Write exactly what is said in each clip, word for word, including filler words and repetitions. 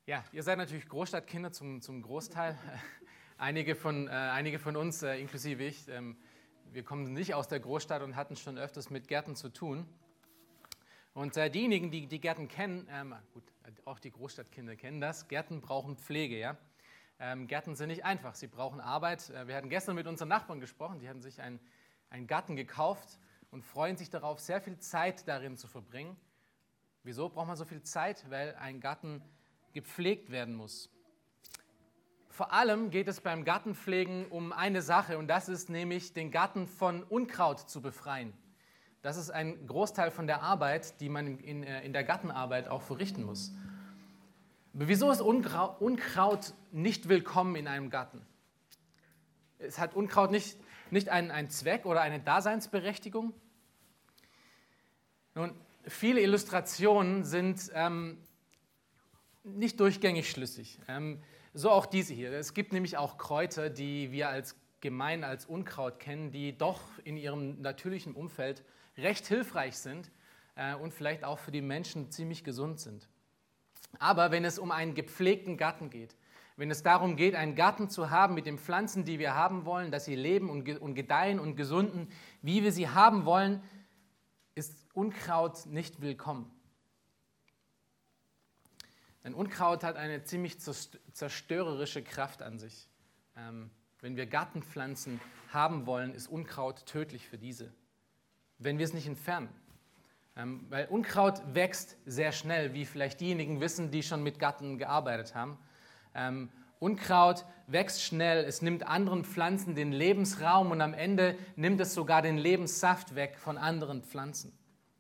Ja, ihr seid natürlich Großstadtkinder zum, zum Großteil. Einige von, äh, einige von uns, äh, inklusive ich, ähm, wir kommen nicht aus der Großstadt und hatten schon öfters mit Gärten zu tun. Und äh, diejenigen, die die Gärten kennen, ähm, gut, auch die Großstadtkinder kennen das, Gärten brauchen Pflege. Ja? Ähm, Gärten sind nicht einfach, sie brauchen Arbeit. Äh, wir hatten gestern mit unseren Nachbarn gesprochen, die hatten sich einen, einen Garten gekauft und freuen sich darauf, sehr viel Zeit darin zu verbringen. Wieso braucht man so viel Zeit? Weil ein Garten gepflegt werden muss. Vor allem geht es beim Gartenpflegen um eine Sache, und das ist nämlich, den Garten von Unkraut zu befreien. Das ist ein Großteil von der Arbeit, die man in, in der Gartenarbeit auch verrichten muss. Aber wieso ist Unkraut, Unkraut nicht willkommen in einem Garten? Es hat Unkraut nicht, nicht einen, einen Zweck oder eine Daseinsberechtigung? Nun, viele Illustrationen sind ähm, nicht durchgängig schlüssig. Ähm, so auch diese hier. Es gibt nämlich auch Kräuter, die wir als gemein als Unkraut kennen, die doch in ihrem natürlichen Umfeld recht hilfreich sind äh, und vielleicht auch für die Menschen ziemlich gesund sind. Aber wenn es um einen gepflegten Garten geht, wenn es darum geht, einen Garten zu haben mit den Pflanzen, die wir haben wollen, dass sie leben und, ge- und gedeihen und gesunden, wie wir sie haben wollen, ist Unkraut nicht willkommen. Denn Unkraut hat eine ziemlich zerstörerische Kraft an sich. Ähm, wenn wir Gartenpflanzen haben wollen, ist Unkraut tödlich für diese, wenn wir es nicht entfernen. Ähm, weil Unkraut wächst sehr schnell, wie vielleicht diejenigen wissen, die schon mit Garten gearbeitet haben. Ähm, Unkraut wächst schnell, es nimmt anderen Pflanzen den Lebensraum und am Ende nimmt es sogar den Lebenssaft weg von anderen Pflanzen.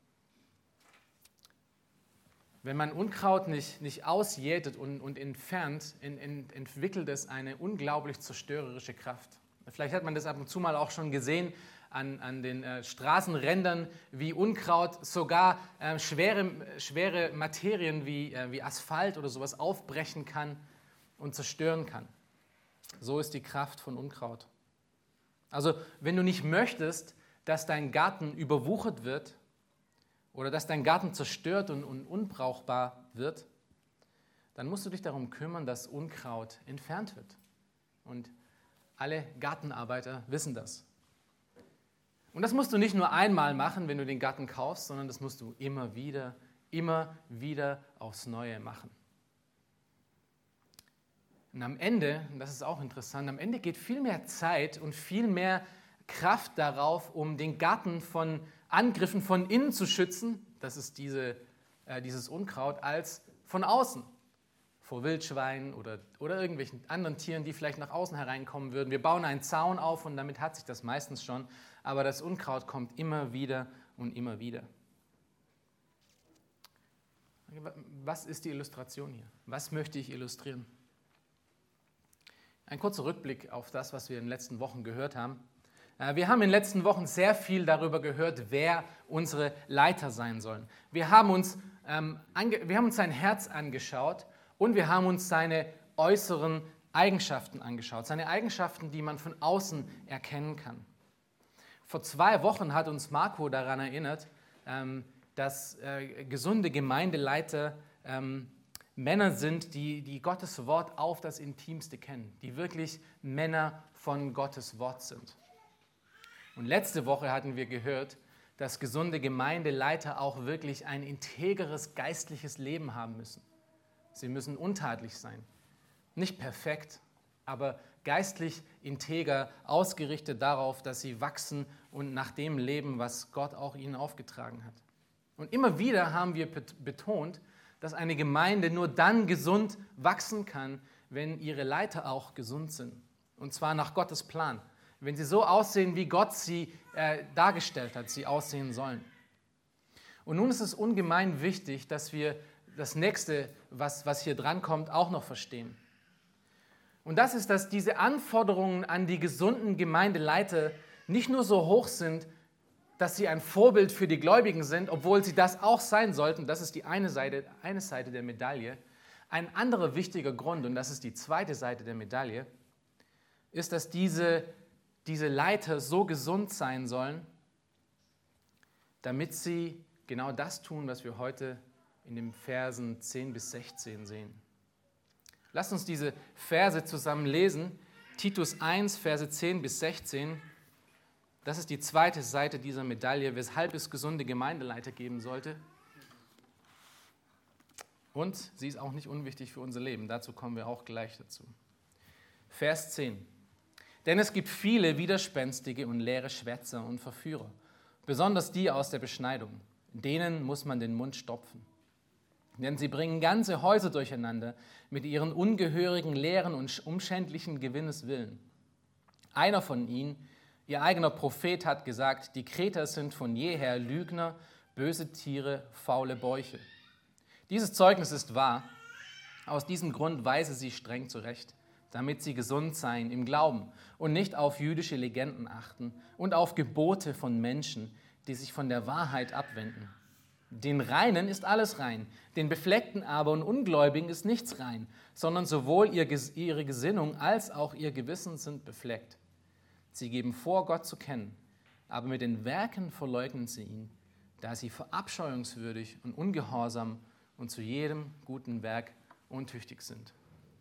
Wenn man Unkraut nicht, nicht ausjätet und, und entfernt, in, in, entwickelt es eine unglaublich zerstörerische Kraft. Vielleicht hat man das ab und zu mal auch schon gesehen an, an den äh, Straßenrändern, wie Unkraut sogar äh, schwere, schwere Materien wie, äh, wie Asphalt oder sowas aufbrechen kann und zerstören kann. So ist die Kraft von Unkraut. Also wenn du nicht möchtest, dass dein Garten überwuchert wird, oder dass dein Garten zerstört und, und unbrauchbar wird, dann musst du dich darum kümmern, dass Unkraut entfernt wird. Und alle Gartenarbeiter wissen das. Und das musst du nicht nur einmal machen, wenn du den Garten kaufst, sondern das musst du immer wieder, immer wieder aufs Neue machen. Und am Ende, und das ist auch interessant, am Ende geht viel mehr Zeit und viel mehr Kraft darauf, um den Garten von Angriffen von innen zu schützen, das ist diese, äh, dieses Unkraut, als von außen, vor Wildschweinen oder, oder irgendwelchen anderen Tieren, die vielleicht nach außen hereinkommen würden. Wir bauen einen Zaun auf und damit hat sich das meistens schon, aber das Unkraut kommt immer wieder und immer wieder. Was ist die Illustration hier? Was möchte ich illustrieren? Ein kurzer Rückblick auf das, was wir in den letzten Wochen gehört haben. Wir haben in den letzten Wochen sehr viel darüber gehört, wer unsere Leiter sein sollen. Wir haben uns, ähm, ange- wir haben uns sein Herz angeschaut und wir haben uns seine äußeren Eigenschaften angeschaut. Seine Eigenschaften, die man von außen erkennen kann. Vor zwei Wochen hat uns Marco daran erinnert, ähm, dass äh, gesunde Gemeindeleiter ähm, Männer sind, die, die Gottes Wort auf das Intimste kennen, die wirklich Männer von Gottes Wort sind. Und letzte Woche hatten wir gehört, dass gesunde Gemeindeleiter auch wirklich ein integeres geistliches Leben haben müssen. Sie müssen untadelig sein. Nicht perfekt, aber geistlich integer, ausgerichtet darauf, dass sie wachsen und nach dem leben, was Gott auch ihnen aufgetragen hat. Und immer wieder haben wir betont, dass eine Gemeinde nur dann gesund wachsen kann, wenn ihre Leiter auch gesund sind. Und zwar nach Gottes Plan. Wenn sie so aussehen, wie Gott sie äh, dargestellt hat, sie aussehen sollen. Und nun ist es ungemein wichtig, dass wir das Nächste, was, was hier drankommt, auch noch verstehen. Und das ist, dass diese Anforderungen an die gesunden Gemeindeleiter nicht nur so hoch sind, dass sie ein Vorbild für die Gläubigen sind, obwohl sie das auch sein sollten. Das ist die eine Seite, eine Seite der Medaille. Ein anderer wichtiger Grund, und das ist die zweite Seite der Medaille, ist, dass diese diese Leiter so gesund sein sollen, damit sie genau das tun, was wir heute in den Versen zehn bis sechzehn sehen. Lasst uns diese Verse zusammen lesen. Titus eins, Verse zehn bis sechzehn. Das ist die zweite Seite dieser Medaille, weshalb es gesunde Gemeindeleiter geben sollte. Und sie ist auch nicht unwichtig für unser Leben. Dazu kommen wir auch gleich dazu. Vers zehn. Denn es gibt viele widerspenstige und leere Schwätzer und Verführer, besonders die aus der Beschneidung. Denen muss man den Mund stopfen. Denn sie bringen ganze Häuser durcheinander mit ihren ungehörigen Lehren und umständlichen Gewinneswillen. Einer von ihnen, ihr eigener Prophet, hat gesagt, die Kreter sind von jeher Lügner, böse Tiere, faule Bäuche. Dieses Zeugnis ist wahr. Aus diesem Grund weise sie streng zurecht, damit sie gesund seien im Glauben und nicht auf jüdische Legenden achten und auf Gebote von Menschen, die sich von der Wahrheit abwenden. Den Reinen ist alles rein, den Befleckten aber und Ungläubigen ist nichts rein, sondern sowohl ihre Gesinnung als auch ihr Gewissen sind befleckt. Sie geben vor, Gott zu kennen, aber mit den Werken verleugnen sie ihn, da sie verabscheuungswürdig und ungehorsam und zu jedem guten Werk untüchtig sind.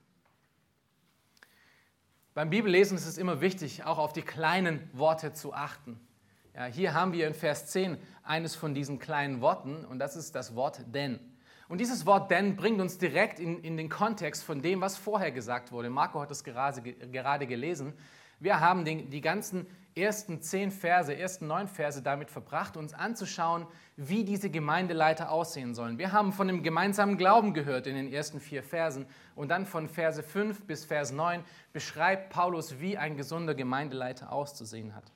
Beim Bibellesen ist es immer wichtig, auch auf die kleinen Worte zu achten. Ja, hier haben wir in Vers zehn eines von diesen kleinen Worten und das ist das Wort denn. Und dieses Wort denn bringt uns direkt in, in den Kontext von dem, was vorher gesagt wurde. Marco hat es gerade, gerade gelesen. Wir haben den, die ganzen ersten zehn Verse, ersten neun Verse damit verbracht, uns anzuschauen, wie diese Gemeindeleiter aussehen sollen. Wir haben von dem gemeinsamen Glauben gehört in den ersten vier Versen und dann von Verse fünf bis Vers neun beschreibt Paulus, wie ein gesunder Gemeindeleiter auszusehen hat.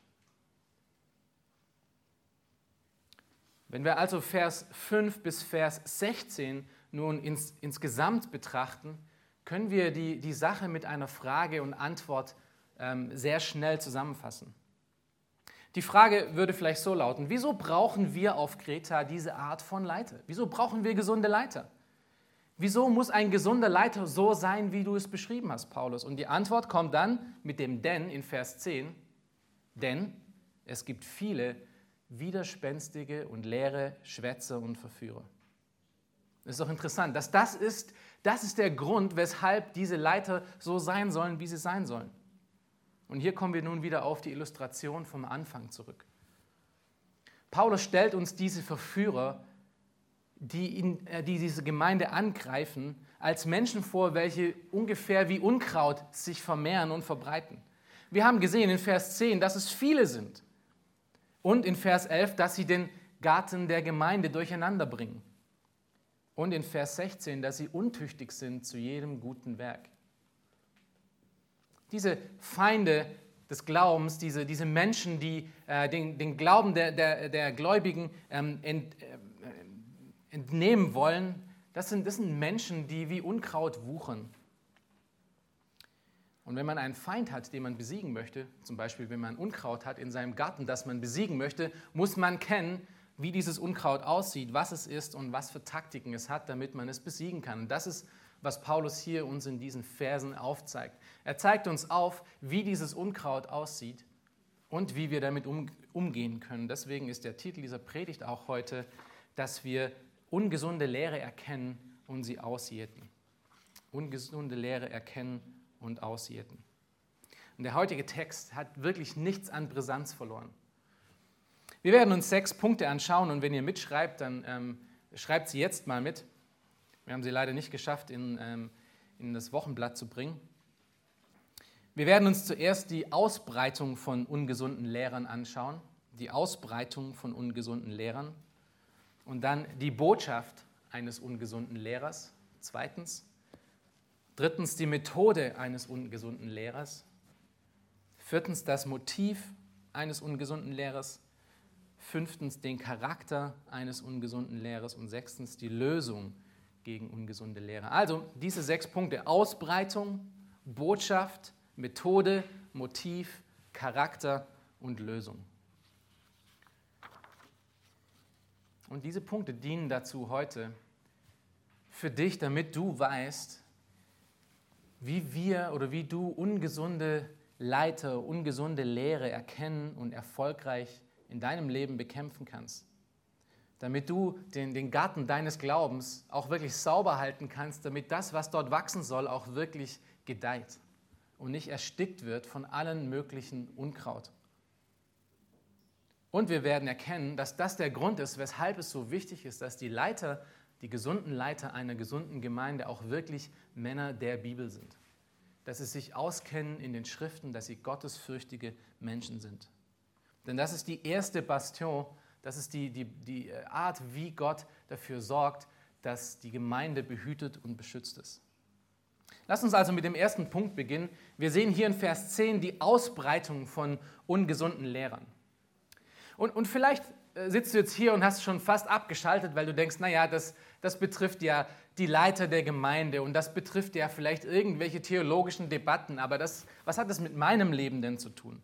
Wenn wir also Vers fünf bis Vers sechzehn nun ins, insgesamt betrachten, können wir die, die Sache mit einer Frage und Antwort ähm, sehr schnell zusammenfassen. Die Frage würde vielleicht so lauten: Wieso brauchen wir auf Kreta diese Art von Leiter? Wieso brauchen wir gesunde Leiter? Wieso muss ein gesunder Leiter so sein, wie du es beschrieben hast, Paulus? Und die Antwort kommt dann mit dem Denn in Vers zehn. Denn es gibt viele widerspenstige und leere Schwätzer und Verführer. Das ist doch interessant, dass das ist, das ist der Grund, weshalb diese Leiter so sein sollen, wie sie sein sollen. Und hier kommen wir nun wieder auf die Illustration vom Anfang zurück. Paulus stellt uns diese Verführer, die, in, die diese Gemeinde angreifen, als Menschen vor, welche ungefähr wie Unkraut sich vermehren und verbreiten. Wir haben gesehen in Vers zehn, dass es viele sind. Und in Vers elf, dass sie den Garten der Gemeinde durcheinander bringen. Und in Vers sechzehn, dass sie untüchtig sind zu jedem guten Werk. Diese Feinde des Glaubens, diese, diese Menschen, die äh, den, den Glauben der, der, der Gläubigen ähm, ent, äh, entnehmen wollen, das sind, das sind Menschen, die wie Unkraut wuchern. Und wenn man einen Feind hat, den man besiegen möchte, zum Beispiel wenn man Unkraut hat in seinem Garten, das man besiegen möchte, muss man kennen, wie dieses Unkraut aussieht, was es ist und was für Taktiken es hat, damit man es besiegen kann. Und das ist, was Paulus hier uns in diesen Versen aufzeigt. Er zeigt uns auf, wie dieses Unkraut aussieht und wie wir damit um, umgehen können. Deswegen ist der Titel dieser Predigt auch heute, dass wir ungesunde Lehre erkennen und sie ausjäten. Ungesunde Lehre erkennen und ausjäten. Und der heutige Text hat wirklich nichts an Brisanz verloren. Wir werden uns sechs Punkte anschauen und wenn ihr mitschreibt, dann ähm, schreibt sie jetzt mal mit. Wir haben sie leider nicht geschafft, in, ähm, in das Wochenblatt zu bringen. Wir werden uns zuerst die Ausbreitung von ungesunden Lehrern anschauen, die Ausbreitung von ungesunden Lehrern und dann die Botschaft eines ungesunden Lehrers, zweitens. Drittens die Methode eines ungesunden Lehrers. Viertens das Motiv eines ungesunden Lehrers. Fünftens den Charakter eines ungesunden Lehrers. Und sechstens die Lösung gegen ungesunde Lehrer. Also diese sechs Punkte: Ausbreitung, Botschaft, Methode, Motiv, Charakter und Lösung. Und diese Punkte dienen dazu heute für dich, damit du weißt, wie wir oder wie du ungesunde Leiter, ungesunde Lehre erkennen und erfolgreich in deinem Leben bekämpfen kannst. damit du den, den Garten deines Glaubens auch wirklich sauber halten kannst, damit das, was dort wachsen soll, auch wirklich gedeiht und nicht erstickt wird von allen möglichen Unkraut. Und wir werden erkennen, dass das der Grund ist, weshalb es so wichtig ist, dass die Leiter, die gesunden Leiter einer gesunden Gemeinde auch wirklich Männer der Bibel sind. Dass sie sich auskennen in den Schriften, dass sie gottesfürchtige Menschen sind. Denn das ist die erste Bastion, das ist die, die, die Art, wie Gott dafür sorgt, dass die Gemeinde behütet und beschützt ist. Lass uns also mit dem ersten Punkt beginnen. Wir sehen hier in Vers zehn die Ausbreitung von ungesunden Lehrern. Und, und vielleicht sitzt du jetzt hier und hast schon fast abgeschaltet, weil du denkst, naja, das, das betrifft ja die Leiter der Gemeinde und das betrifft ja vielleicht irgendwelche theologischen Debatten, aber das, was hat das mit meinem Leben denn zu tun?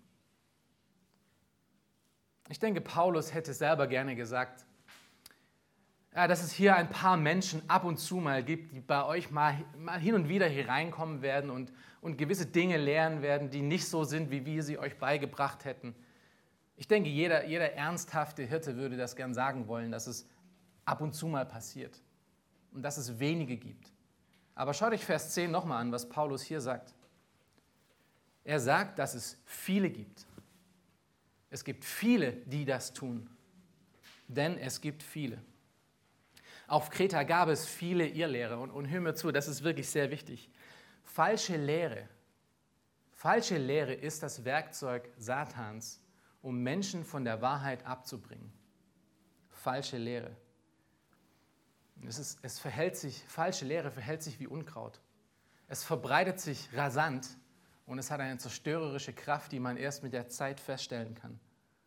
Ich denke, Paulus hätte selber gerne gesagt, ja, dass es hier ein paar Menschen ab und zu mal gibt, die bei euch mal, mal hin und wieder hier reinkommen werden und, und gewisse Dinge lehren werden, die nicht so sind, wie wir sie euch beigebracht hätten. Ich denke, jeder, jeder ernsthafte Hirte würde das gern sagen wollen, dass es ab und zu mal passiert und dass es wenige gibt. Aber schaut euch Vers zehn nochmal an, was Paulus hier sagt. Er sagt, dass es viele gibt. Es gibt viele, die das tun, denn es gibt viele. Auf Kreta gab es viele Irrlehrer und, und hör mir zu, das ist wirklich sehr wichtig. Falsche Lehre, falsche Lehre ist das Werkzeug Satans, um Menschen von der Wahrheit abzubringen. Falsche Lehre. Es ist, es verhält sich, falsche Lehre verhält sich wie Unkraut. Es verbreitet sich rasant und es hat eine zerstörerische Kraft, die man erst mit der Zeit feststellen kann.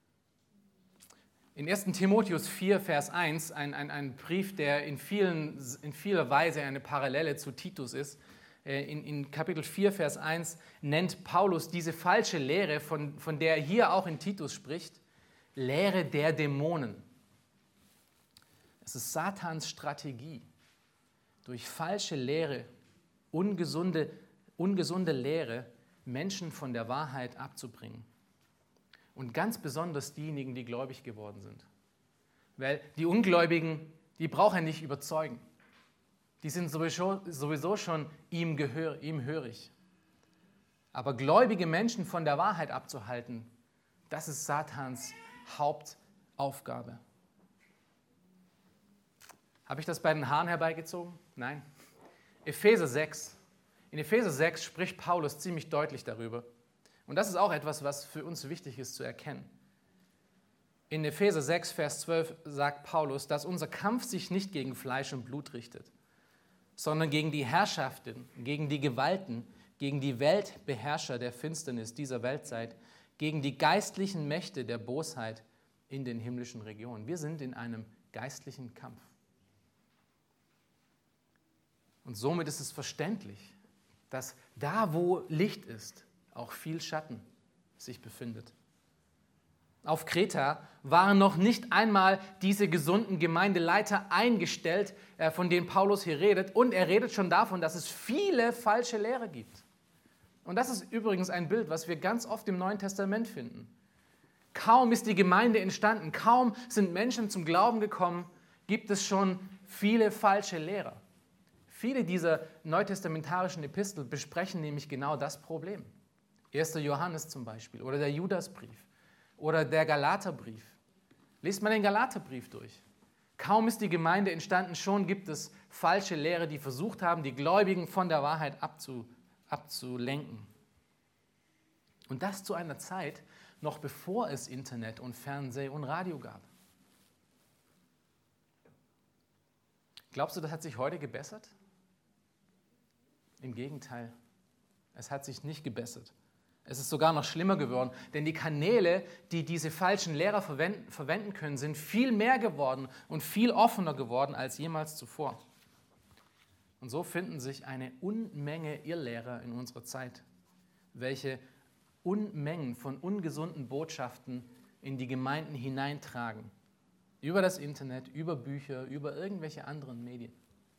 In ersten Timotheus vier, Vers eins, ein, ein, ein Brief, der in, vielen, in vieler Weise eine Parallele zu Titus ist, in, in Kapitel vier, Vers eins nennt Paulus diese falsche Lehre, von, von der er hier auch in Titus spricht, Lehre der Dämonen. Es ist Satans Strategie, durch falsche Lehre, ungesunde, ungesunde Lehre, Menschen von der Wahrheit abzubringen. Und ganz besonders diejenigen, die gläubig geworden sind. Weil die Ungläubigen, die braucht er nicht überzeugen. Die sind sowieso, sowieso schon ihm, gehör, ihm hörig. Aber gläubige Menschen von der Wahrheit abzuhalten, das ist Satans Hauptaufgabe. Habe ich das bei den Haaren herbeigezogen? Nein. Epheser sechs. In Epheser sechs spricht Paulus ziemlich deutlich darüber. Und das ist auch etwas, was für uns wichtig ist zu erkennen. In Epheser sechs, Vers zwölf sagt Paulus, dass unser Kampf sich nicht gegen Fleisch und Blut richtet, sondern gegen die Herrschaften, gegen die Gewalten, gegen die Weltbeherrscher der Finsternis dieser Weltzeit, gegen die geistlichen Mächte der Bosheit in den himmlischen Regionen. Wir sind in einem geistlichen Kampf. Und somit ist es verständlich, dass da, wo Licht ist, auch viel Schatten sich befindet. Auf Kreta waren noch nicht einmal diese gesunden Gemeindeleiter eingestellt, von denen Paulus hier redet. Und er redet schon davon, dass es viele falsche Lehrer gibt. Und das ist übrigens ein Bild, was wir ganz oft im Neuen Testament finden. Kaum ist die Gemeinde entstanden, kaum sind Menschen zum Glauben gekommen, gibt es schon viele falsche Lehrer. Viele dieser neutestamentarischen Epistel besprechen nämlich genau das Problem. erster Johannes zum Beispiel oder der Judasbrief oder der Galaterbrief. Lest mal den Galaterbrief durch. Kaum ist die Gemeinde entstanden, schon gibt es falsche Lehrer, die versucht haben, die Gläubigen von der Wahrheit abzu, abzulenken. Und das zu einer Zeit, noch bevor es Internet und Fernseh und Radio gab. Glaubst du, das hat sich heute gebessert? Im Gegenteil, es hat sich nicht gebessert. Es ist sogar noch schlimmer geworden, denn die Kanäle, die diese falschen Lehrer verwenden, verwenden können, sind viel mehr geworden und viel offener geworden als jemals zuvor. Und so finden sich eine Unmenge Irrlehrer in unserer Zeit, welche Unmengen von ungesunden Botschaften in die Gemeinden hineintragen. Über das Internet, über Bücher, über irgendwelche anderen Medien.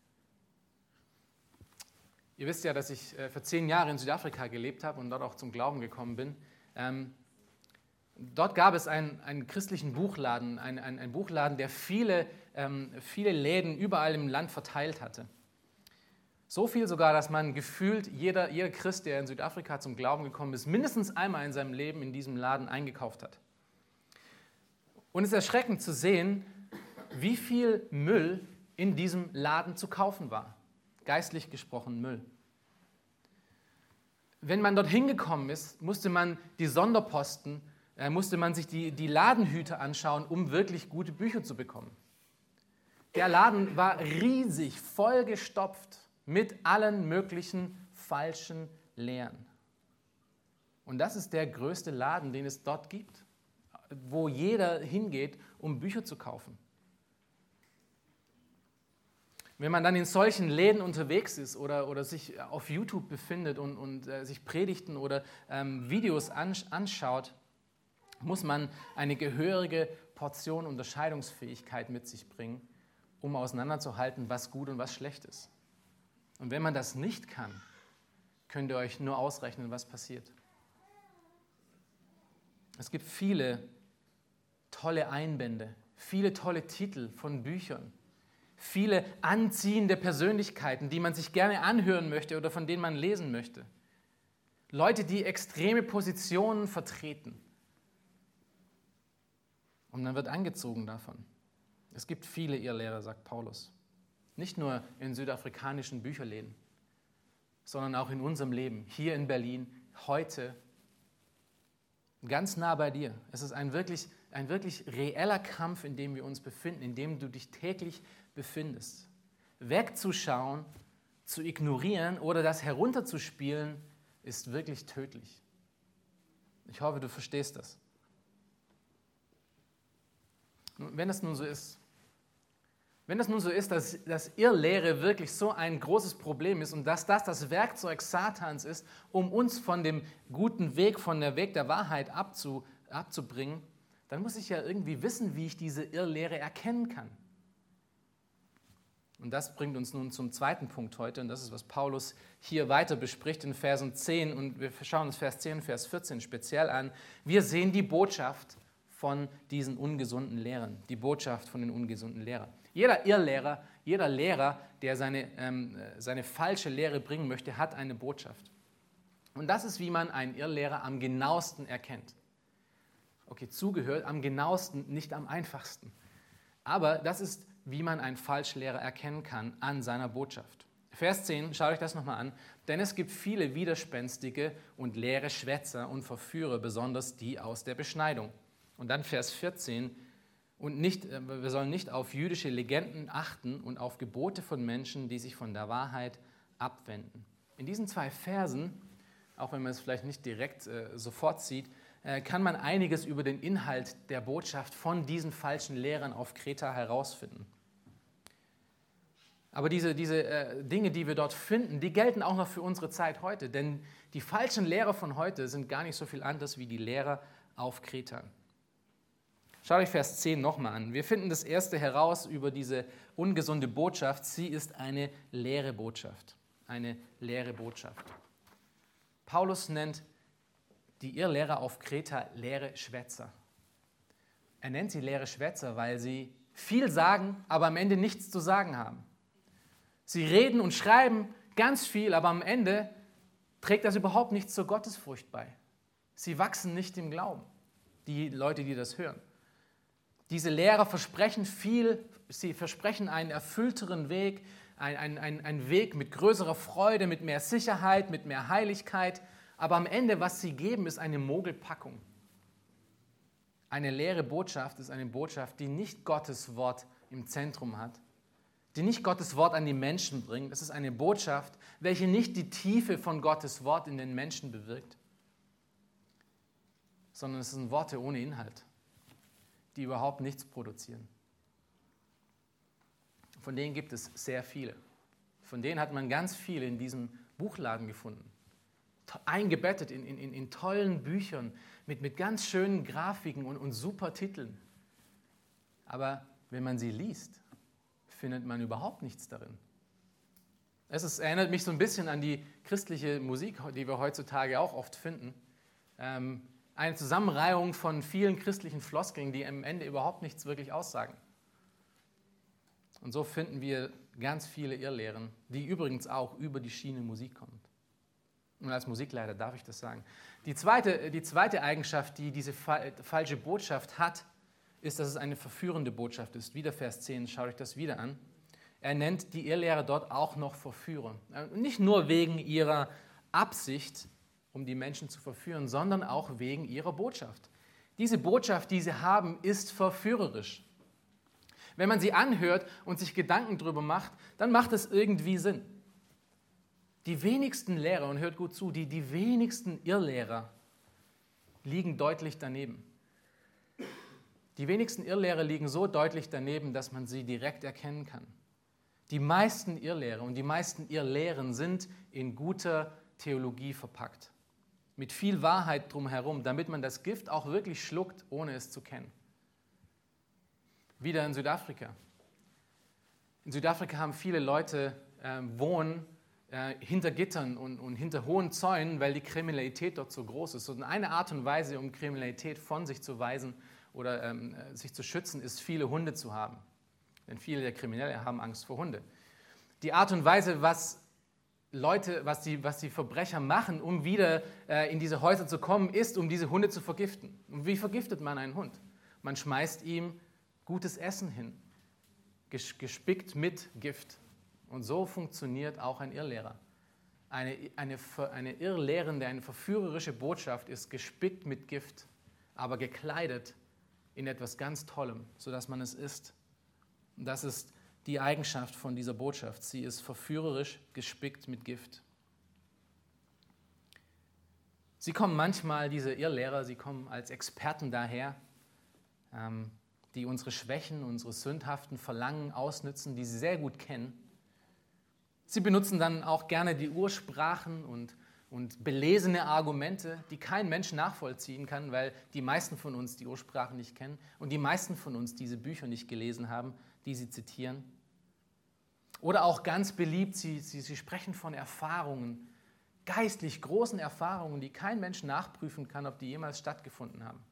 Ihr wisst ja, dass ich für zehn Jahre in Südafrika gelebt habe und dort auch zum Glauben gekommen bin. Dort gab es einen, einen christlichen Buchladen, einen, einen, einen Buchladen, der viele, ähm, viele Läden überall im Land verteilt hatte. So viel sogar, dass man gefühlt, jeder, jeder Christ, der in Südafrika zum Glauben gekommen ist, mindestens einmal in seinem Leben in diesem Laden eingekauft hat. Und es ist erschreckend zu sehen, wie viel Müll in diesem Laden zu kaufen war. Geistlich gesprochen Müll. Wenn man dort hingekommen ist, musste man die Sonderposten, äh, musste man sich die, die Ladenhüter anschauen, um wirklich gute Bücher zu bekommen. Der Laden war riesig, vollgestopft mit allen möglichen falschen Lehren. Und das ist der größte Laden, den es dort gibt, wo jeder hingeht, um Bücher zu kaufen. Wenn man dann in solchen Läden unterwegs ist oder, oder sich auf YouTube befindet und, und äh, sich Predigten oder ähm, Videos ansch- anschaut, muss man eine gehörige Portion Unterscheidungsfähigkeit mit sich bringen, um auseinanderzuhalten, was gut und was schlecht ist. Und wenn man das nicht kann, könnt ihr euch nur ausrechnen, was passiert. Es gibt viele tolle Einbände, viele tolle Titel von Büchern, viele anziehende Persönlichkeiten, die man sich gerne anhören möchte oder von denen man lesen möchte. Leute, die extreme Positionen vertreten. Und man wird angezogen davon. Es gibt viele Irrlehrer, sagt Paulus. Nicht nur in südafrikanischen Bücherläden, sondern auch in unserem Leben, hier in Berlin, heute, ganz nah bei dir. Es ist ein wirklich, ein wirklich reeller Kampf, in dem wir uns befinden, in dem du dich täglich befindest. Wegzuschauen, zu ignorieren oder das herunterzuspielen, ist wirklich tödlich. Ich hoffe, du verstehst das. Wenn es nun so ist, wenn es nun so ist, dass, dass Irrlehre wirklich so ein großes Problem ist und dass das das Werkzeug Satans ist, um uns von dem guten Weg, von der Weg der Wahrheit abzu, abzubringen, dann muss ich ja irgendwie wissen, wie ich diese Irrlehre erkennen kann. Und das bringt uns nun zum zweiten Punkt heute, und das ist, was Paulus hier weiter bespricht in Versen zehn, und wir schauen uns Vers zehn und Vers vierzehn speziell an. Wir sehen die Botschaft von diesen ungesunden Lehrern, die Botschaft von den ungesunden Lehrern. Jeder Irrlehrer, jeder Lehrer, der seine, ähm, seine falsche Lehre bringen möchte, hat eine Botschaft. Und das ist, wie man einen Irrlehrer am genauesten erkennt. Okay, zugehört, am genauesten, nicht am einfachsten. Aber das ist, wie man einen Falschlehrer erkennen kann an seiner Botschaft. Vers zehn, schaut euch das nochmal an. Denn es gibt viele widerspenstige und leere Schwätzer und Verführer, besonders die aus der Beschneidung. Und dann Vers vierzehn, und nicht, wir sollen nicht auf jüdische Legenden achten und auf Gebote von Menschen, die sich von der Wahrheit abwenden. In diesen zwei Versen, auch wenn man es vielleicht nicht direkt äh, sofort sieht, äh, kann man einiges über den Inhalt der Botschaft von diesen falschen Lehrern auf Kreta herausfinden. Aber diese, diese äh, Dinge, die wir dort finden, die gelten auch noch für unsere Zeit heute, denn die falschen Lehrer von heute sind gar nicht so viel anders wie die Lehrer auf Kreta. Schaut euch Vers zehn nochmal an. Wir finden das erste heraus über diese ungesunde Botschaft. Sie ist eine leere Botschaft. Eine leere Botschaft. Paulus nennt die Irrlehrer auf Kreta leere Schwätzer. Er nennt sie leere Schwätzer, weil sie viel sagen, aber am Ende nichts zu sagen haben. Sie reden und schreiben ganz viel, aber am Ende trägt das überhaupt nichts zur Gottesfurcht bei. Sie wachsen nicht im Glauben, die Leute, die das hören. Diese Lehrer versprechen viel, sie versprechen einen erfüllteren Weg, einen ein, ein Weg mit größerer Freude, mit mehr Sicherheit, mit mehr Heiligkeit. Aber am Ende, was sie geben, ist eine Mogelpackung. Eine leere Botschaft ist eine Botschaft, die nicht Gottes Wort im Zentrum hat, die nicht Gottes Wort an die Menschen bringt. Es ist eine Botschaft, welche nicht die Tiefe von Gottes Wort in den Menschen bewirkt, sondern es sind Worte ohne Inhalt, die überhaupt nichts produzieren. Von denen gibt es sehr viele. Von denen hat man ganz viele in diesem Buchladen gefunden. Eingebettet in, in, in tollen Büchern, mit, mit ganz schönen Grafiken und, und super Titeln. Aber wenn man sie liest, findet man überhaupt nichts darin. Es ist, erinnert mich so ein bisschen an die christliche Musik, die wir heutzutage auch oft finden. Ähm, eine Zusammenreihung von vielen christlichen Floskeln, die am Ende überhaupt nichts wirklich aussagen. Und so finden wir ganz viele Irrlehren, die übrigens auch über die Schiene Musik kommen. Und als Musikleiter darf ich das sagen. Die zweite, die zweite Eigenschaft, die diese fa- falsche Botschaft hat, ist, dass es eine verführende Botschaft ist. Wieder Vers zehn, schaut euch das wieder an. Er nennt die Irrlehrer dort auch noch Verführer. Nicht nur wegen ihrer Absicht, um die Menschen zu verführen, sondern auch wegen ihrer Botschaft. Diese Botschaft, die sie haben, ist verführerisch. Wenn man sie anhört und sich Gedanken darüber macht, dann macht es irgendwie Sinn. Die wenigsten Lehrer, und hört gut zu, die, die wenigsten Irrlehrer liegen deutlich daneben. Die wenigsten Irrlehrer liegen so deutlich daneben, dass man sie direkt erkennen kann. Die meisten Irrlehrer und die meisten Irrlehren sind in guter Theologie verpackt. Mit viel Wahrheit drumherum, damit man das Gift auch wirklich schluckt, ohne es zu kennen. Wieder in Südafrika. In Südafrika haben viele Leute äh, wohnen äh, hinter Gittern und, und hinter hohen Zäunen, weil die Kriminalität dort so groß ist. Und eine Art und Weise, um Kriminalität von sich zu weisen oder ähm, sich zu schützen, ist, viele Hunde zu haben. Denn viele der Kriminellen haben Angst vor Hunde. Die Art und Weise, was Leute, was die, was die Verbrecher machen, um wieder äh, in diese Häuser zu kommen, ist, um diese Hunde zu vergiften. Und wie vergiftet man einen Hund? Man schmeißt ihm gutes Essen hin, gespickt mit Gift. Und so funktioniert auch ein Irrlehrer. Eine, eine, eine irrlehrende, eine verführerische Botschaft ist gespickt mit Gift, aber gekleidet in etwas ganz Tollem, sodass man es isst. Und das ist die Eigenschaft von dieser Botschaft. Sie ist verführerisch, gespickt mit Gift. Sie kommen manchmal, diese Irrlehrer, sie kommen als Experten daher, ähm, die unsere Schwächen, unsere sündhaften Verlangen ausnützen, die sie sehr gut kennen. Sie benutzen dann auch gerne die Ursprachen und, und belesene Argumente, die kein Mensch nachvollziehen kann, weil die meisten von uns die Ursprachen nicht kennen und die meisten von uns diese Bücher nicht gelesen haben, die sie zitieren. Oder auch ganz beliebt, sie, sie, sie sprechen von Erfahrungen, geistlich großen Erfahrungen, die kein Mensch nachprüfen kann, ob die jemals stattgefunden haben.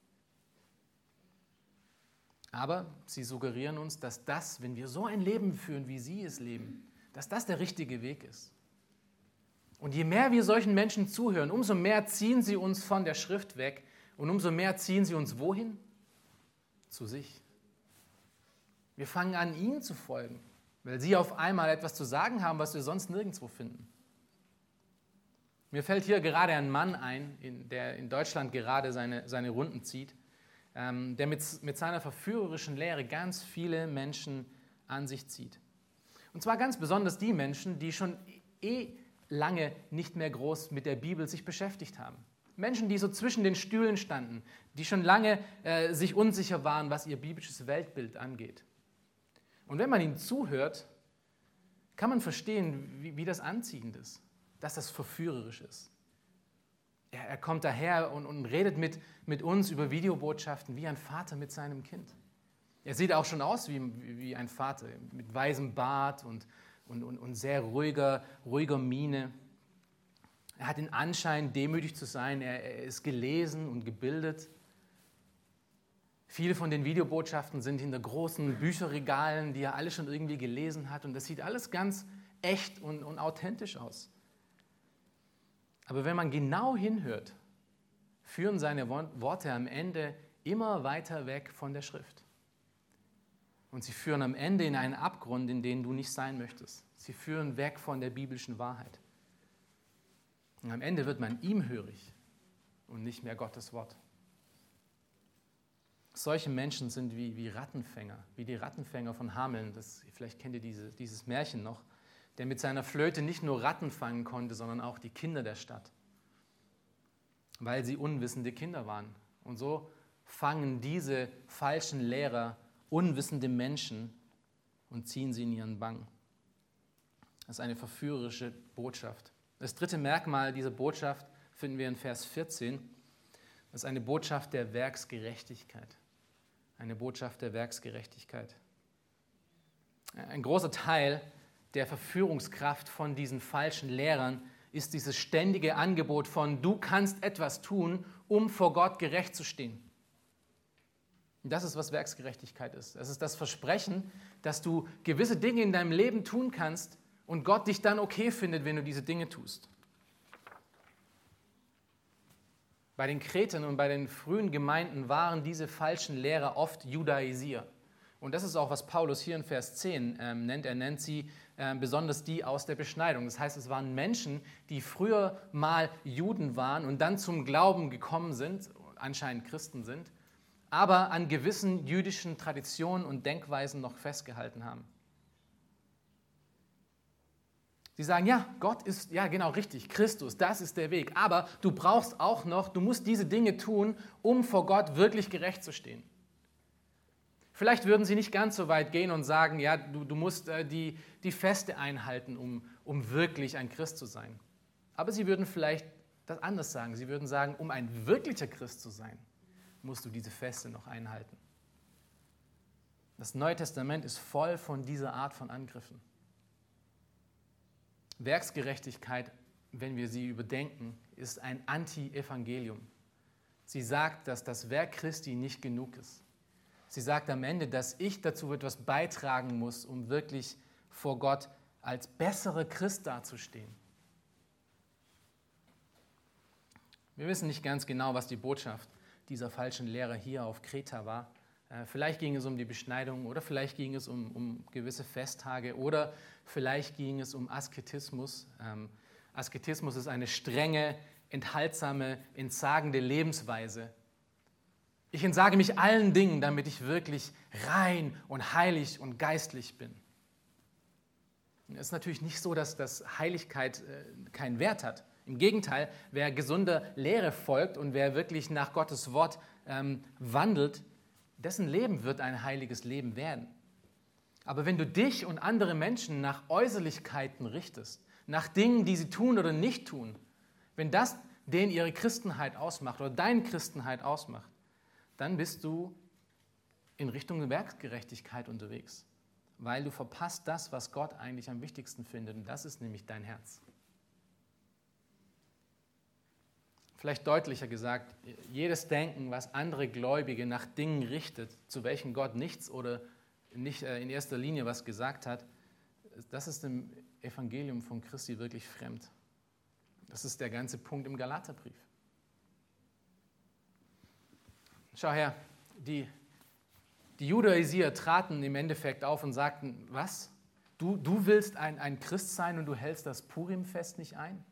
Aber sie suggerieren uns, dass das, wenn wir so ein Leben führen, wie sie es leben, dass das der richtige Weg ist. Und je mehr wir solchen Menschen zuhören, umso mehr ziehen sie uns von der Schrift weg und umso mehr ziehen sie uns wohin? Zu sich. Wir fangen an, ihnen zu folgen, weil sie auf einmal etwas zu sagen haben, was wir sonst nirgendwo finden. Mir fällt hier gerade ein Mann ein, der in Deutschland gerade seine, seine Runden zieht, ähm, der mit, mit seiner verführerischen Lehre ganz viele Menschen an sich zieht. Und zwar ganz besonders die Menschen, die schon eh lange nicht mehr groß mit der Bibel sich beschäftigt haben. Menschen, die so zwischen den Stühlen standen, die schon lange äh, sich unsicher waren, was ihr biblisches Weltbild angeht. Und wenn man ihnen zuhört, kann man verstehen, wie, wie das anziehend ist, dass das verführerisch ist. Er, er kommt daher und, und redet mit, mit uns über Videobotschaften wie ein Vater mit seinem Kind. Er sieht auch schon aus wie, wie ein Vater, mit weißem Bart und, und, und, und sehr ruhiger, ruhiger Miene. Er hat den Anschein, demütig zu sein. Er, er ist gelesen und gebildet. Viele von den Videobotschaften sind hinter großen Bücherregalen, die er alle schon irgendwie gelesen hat. Und das sieht alles ganz echt und, und authentisch aus. Aber wenn man genau hinhört, führen seine Worte am Ende immer weiter weg von der Schrift. Und sie führen am Ende in einen Abgrund, in den du nicht sein möchtest. Sie führen weg von der biblischen Wahrheit. Und am Ende wird man ihm hörig und nicht mehr Gottes Wort. Solche Menschen sind wie, wie Rattenfänger, wie die Rattenfänger von Hameln. Das, vielleicht kennt ihr diese, dieses Märchen noch, der mit seiner Flöte nicht nur Ratten fangen konnte, sondern auch die Kinder der Stadt, weil sie unwissende Kinder waren. Und so fangen diese falschen Lehrer unwissende Menschen und ziehen sie in ihren Bann. Das ist eine verführerische Botschaft. Das dritte Merkmal dieser Botschaft finden wir in Vers vierzehn. Das ist eine Botschaft der Werksgerechtigkeit. Eine Botschaft der Werksgerechtigkeit. Ein großer Teil der Verführungskraft von diesen falschen Lehrern ist dieses ständige Angebot von, du kannst etwas tun, um vor Gott gerecht zu stehen. Und das ist, was Werksgerechtigkeit ist. Es ist das Versprechen, dass du gewisse Dinge in deinem Leben tun kannst und Gott dich dann okay findet, wenn du diese Dinge tust. Bei den Kretern und bei den frühen Gemeinden waren diese falschen Lehrer oft Judaisier. Und das ist auch, was Paulus hier in Vers zehn ähm, nennt. Er nennt sie äh, besonders die aus der Beschneidung. Das heißt, es waren Menschen, die früher mal Juden waren und dann zum Glauben gekommen sind, anscheinend Christen sind, aber an gewissen jüdischen Traditionen und Denkweisen noch festgehalten haben. Sie sagen, ja, Gott ist, ja genau, richtig, Christus, das ist der Weg. Aber du brauchst auch noch, du musst diese Dinge tun, um vor Gott wirklich gerecht zu stehen. Vielleicht würden sie nicht ganz so weit gehen und sagen, ja, du, du musst äh, die, die Feste einhalten, um, um wirklich ein Christ zu sein. Aber sie würden vielleicht das anders sagen. Sie würden sagen, um ein wirklicher Christ zu sein, musst du diese Feste noch einhalten. Das Neue Testament ist voll von dieser Art von Angriffen. Werksgerechtigkeit, wenn wir sie überdenken, ist ein Anti-Evangelium. Sie sagt, dass das Werk Christi nicht genug ist. Sie sagt am Ende, dass ich dazu etwas beitragen muss, um wirklich vor Gott als besserer Christ dazustehen. Wir wissen nicht ganz genau, was die Botschaft dieser falschen Lehrer hier auf Kreta war. Vielleicht ging es um die Beschneidung oder vielleicht ging es um, um gewisse Festtage oder vielleicht ging es um Asketismus. Ähm, Asketismus ist eine strenge, enthaltsame, entsagende Lebensweise. Ich entsage mich allen Dingen, damit ich wirklich rein und heilig und geistlich bin. Es ist natürlich nicht so, dass, dass Heiligkeit äh, keinen Wert hat. Im Gegenteil, wer gesunder Lehre folgt und wer wirklich nach Gottes Wort ähm, wandelt, dessen Leben wird ein heiliges Leben werden. Aber wenn du dich und andere Menschen nach Äußerlichkeiten richtest, nach Dingen, die sie tun oder nicht tun, wenn das denen ihre Christenheit ausmacht oder deine Christenheit ausmacht, dann bist du in Richtung Werksgerechtigkeit unterwegs, weil du verpasst das, was Gott eigentlich am wichtigsten findet, und das ist nämlich dein Herz. Vielleicht deutlicher gesagt, jedes Denken, was andere Gläubige nach Dingen richtet, zu welchen Gott nichts oder nicht in erster Linie was gesagt hat, das ist dem Evangelium von Christi wirklich fremd. Das ist der ganze Punkt im Galaterbrief. Schau her, die, die Judaisier traten im Endeffekt auf und sagten, was? Du, du willst ein, ein Christ sein und du hältst das Purimfest nicht ein?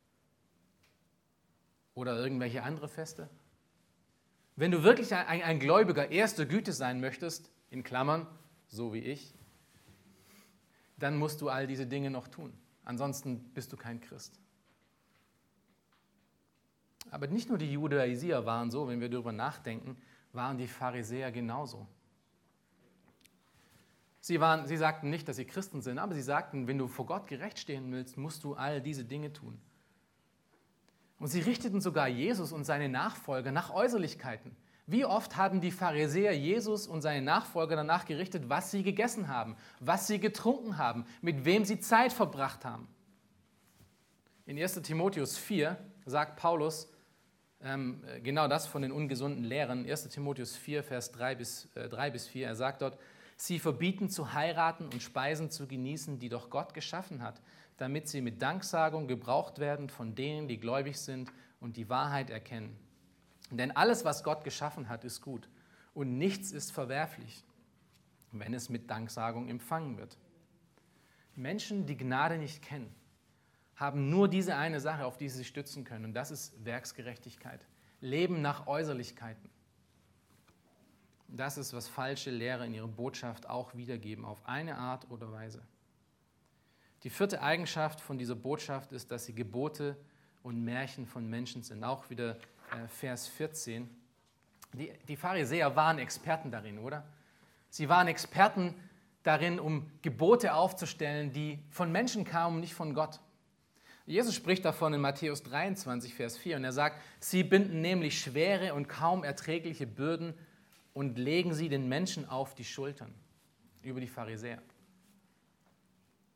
Oder irgendwelche andere Feste? Wenn du wirklich ein, ein, ein Gläubiger erster Güte sein möchtest, in Klammern, so wie ich, dann musst du all diese Dinge noch tun. Ansonsten bist du kein Christ. Aber nicht nur die Judaisier waren so, wenn wir darüber nachdenken, waren die Pharisäer genauso. Sie, waren, sie sagten nicht, dass sie Christen sind, aber sie sagten, wenn du vor Gott gerecht stehen willst, musst du all diese Dinge tun. Und sie richteten sogar Jesus und seine Nachfolger nach Äußerlichkeiten. Wie oft haben die Pharisäer Jesus und seine Nachfolger danach gerichtet, was sie gegessen haben, was sie getrunken haben, mit wem sie Zeit verbracht haben? In erster Timotheus vier sagt Paulus ähm, genau das von den ungesunden Lehren. erster Timotheus vier, Vers drei bis vier. Er sagt dort, sie verbieten zu heiraten und Speisen zu genießen, die doch Gott geschaffen hat, damit sie mit Danksagung gebraucht werden von denen, die gläubig sind und die Wahrheit erkennen. Denn alles, was Gott geschaffen hat, ist gut und nichts ist verwerflich, wenn es mit Danksagung empfangen wird. Menschen, die Gnade nicht kennen, haben nur diese eine Sache, auf die sie sich stützen können, und das ist Werksgerechtigkeit. Leben nach Äußerlichkeiten. Das ist, was falsche Lehrer in ihrer Botschaft auch wiedergeben, auf eine Art oder Weise. Die vierte Eigenschaft von dieser Botschaft ist, dass sie Gebote und Märchen von Menschen sind. Auch wieder äh, Vers vierzehn. Die, die Pharisäer waren Experten darin, oder? Sie waren Experten darin, um Gebote aufzustellen, die von Menschen kamen, nicht von Gott. Jesus spricht davon in Matthäus dreiundzwanzig, Vers vier, und er sagt, sie binden nämlich schwere und kaum erträgliche Bürden und legen sie den Menschen auf die Schultern, über die Pharisäer.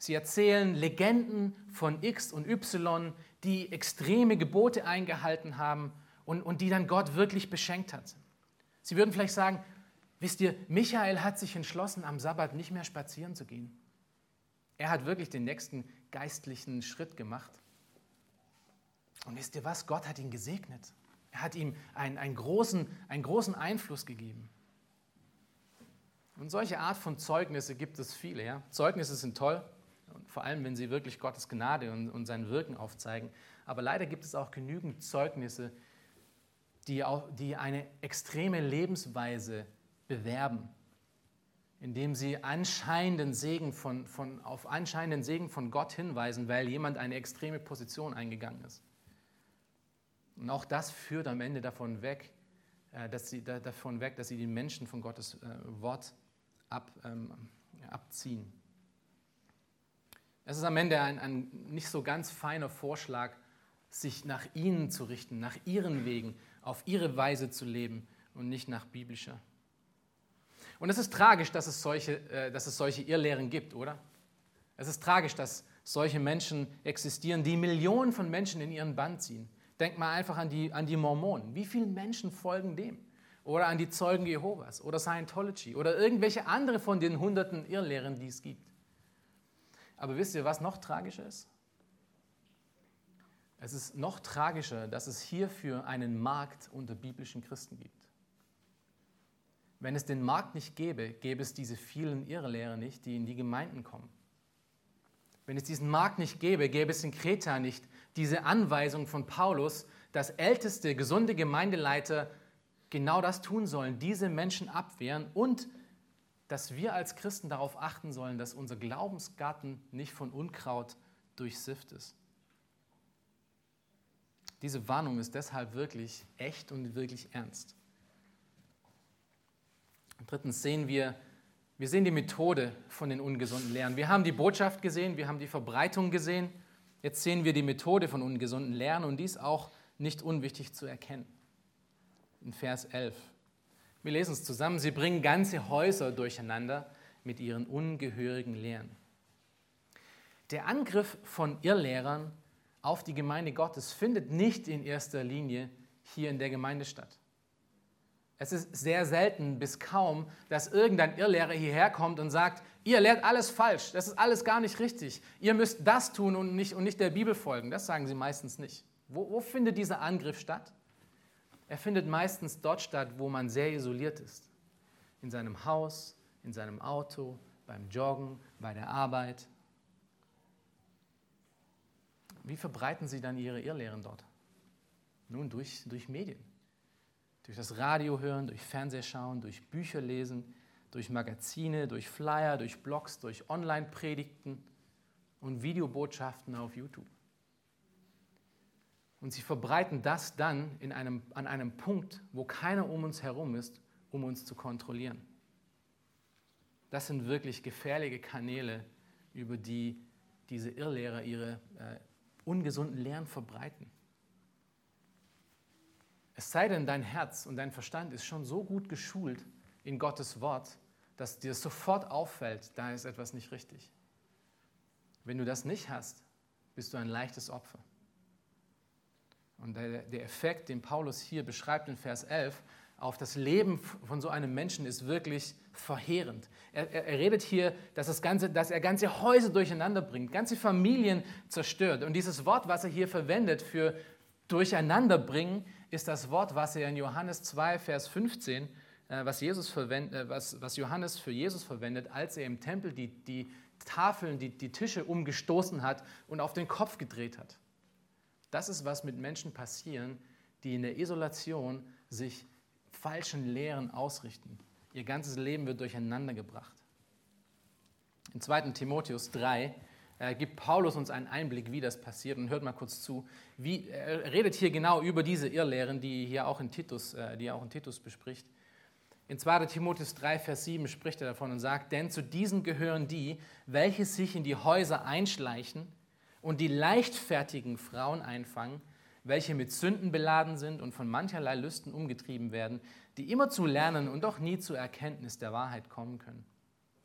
Sie erzählen Legenden von X und Y, die extreme Gebote eingehalten haben und, und die dann Gott wirklich beschenkt hat. Sie würden vielleicht sagen, wisst ihr, Michael hat sich entschlossen, am Sabbat nicht mehr spazieren zu gehen. Er hat wirklich den nächsten geistlichen Schritt gemacht. Und wisst ihr was? Gott hat ihn gesegnet. Er hat ihm einen, einen, großen, einen großen Einfluss gegeben. Und solche Art von Zeugnisse gibt es viele. Ja? Zeugnisse sind toll, und vor allem, wenn sie wirklich Gottes Gnade und, und sein Wirken aufzeigen. Aber leider gibt es auch genügend Zeugnisse, die, auch, die eine extreme Lebensweise bewerben, indem sie anscheinenden Segen von, von, auf anscheinenden Segen von Gott hinweisen, weil jemand eine extreme Position eingegangen ist. Und auch das führt am Ende davon weg, dass sie, davon weg, dass sie die Menschen von Gottes Wort ab, ähm, abziehen. Es ist am Ende ein, ein nicht so ganz feiner Vorschlag, sich nach ihnen zu richten, nach ihren Wegen, auf ihre Weise zu leben und nicht nach biblischer. Und es ist tragisch, dass es solche, äh, dass es solche Irrlehren gibt, oder? Es ist tragisch, dass solche Menschen existieren, die Millionen von Menschen in ihren Bann ziehen. Denk mal einfach an die, an die Mormonen. Wie viele Menschen folgen dem? Oder an die Zeugen Jehovas oder Scientology oder irgendwelche andere von den hunderten Irrlehren, die es gibt. Aber wisst ihr, was noch tragischer ist? Es ist noch tragischer, dass es hierfür einen Markt unter biblischen Christen gibt. Wenn es den Markt nicht gäbe, gäbe es diese vielen Irrlehrer nicht, die in die Gemeinden kommen. Wenn es diesen Markt nicht gäbe, gäbe es in Kreta nicht diese Anweisung von Paulus, dass älteste, gesunde Gemeindeleiter genau das tun sollen, diese Menschen abwehren und dass wir als Christen darauf achten sollen, dass unser Glaubensgarten nicht von Unkraut durchsifft ist. Diese Warnung ist deshalb wirklich echt und wirklich ernst. Und drittens sehen wir, wir sehen die Methode von den ungesunden Lehren. Wir haben die Botschaft gesehen, wir haben die Verbreitung gesehen. Jetzt sehen wir die Methode von ungesunden Lehren und dies auch nicht unwichtig zu erkennen. In Vers elf. Wir lesen es zusammen. Sie bringen ganze Häuser durcheinander mit ihren ungehörigen Lehren. Der Angriff von Irrlehrern auf die Gemeinde Gottes findet nicht in erster Linie hier in der Gemeinde statt. Es ist sehr selten bis kaum, dass irgendein Irrlehrer hierher kommt und sagt, ihr lehrt alles falsch, das ist alles gar nicht richtig. Ihr müsst das tun und nicht, und nicht der Bibel folgen. Das sagen sie meistens nicht. Wo, wo findet dieser Angriff statt? Er findet meistens dort statt, wo man sehr isoliert ist. In seinem Haus, in seinem Auto, beim Joggen, bei der Arbeit. Wie verbreiten sie dann ihre Irrlehren dort? Nun, durch, durch Medien. Durch das Radio hören, durch Fernsehschauen, durch Bücher lesen, durch Magazine, durch Flyer, durch Blogs, durch Online-Predigten und Videobotschaften auf YouTube. Und sie verbreiten das dann in einem, an einem Punkt, wo keiner um uns herum ist, um uns zu kontrollieren. Das sind wirklich gefährliche Kanäle, über die diese Irrlehrer ihre äh, ungesunden Lehren verbreiten. Es sei denn, dein Herz und dein Verstand ist schon so gut geschult in Gottes Wort, dass dir sofort auffällt, da ist etwas nicht richtig. Wenn du das nicht hast, bist du ein leichtes Opfer. Und der, der Effekt, den Paulus hier beschreibt in Vers elf, auf das Leben von so einem Menschen ist wirklich verheerend. Er, er, er redet hier, dass, das ganze, dass er ganze Häuser durcheinander bringt, ganze Familien zerstört. Und dieses Wort, was er hier verwendet für durcheinanderbringen, ist das Wort, was er in Johannes zwei, Vers fünfzehn, äh, was, Jesus verwend, äh, was, was Johannes für Jesus verwendet, als er im Tempel die, die Tafeln, die, die Tische umgestoßen hat und auf den Kopf gedreht hat. Das ist, was mit Menschen passieren, die in der Isolation sich falschen Lehren ausrichten. Ihr ganzes Leben wird durcheinander gebracht. In zweiten Timotheus drei äh, gibt Paulus uns einen Einblick, wie das passiert. Und hört mal kurz zu. Wie, er redet hier genau über diese Irrlehren, die hier auch in Titus, äh, die er auch in Titus bespricht. In zweiten Timotheus drei, Vers sieben spricht er davon und sagt, denn zu diesen gehören die, welche sich in die Häuser einschleichen und die leichtfertigen Frauen einfangen, welche mit Sünden beladen sind und von mancherlei Lüsten umgetrieben werden, die immer zu lernen und doch nie zur Erkenntnis der Wahrheit kommen können.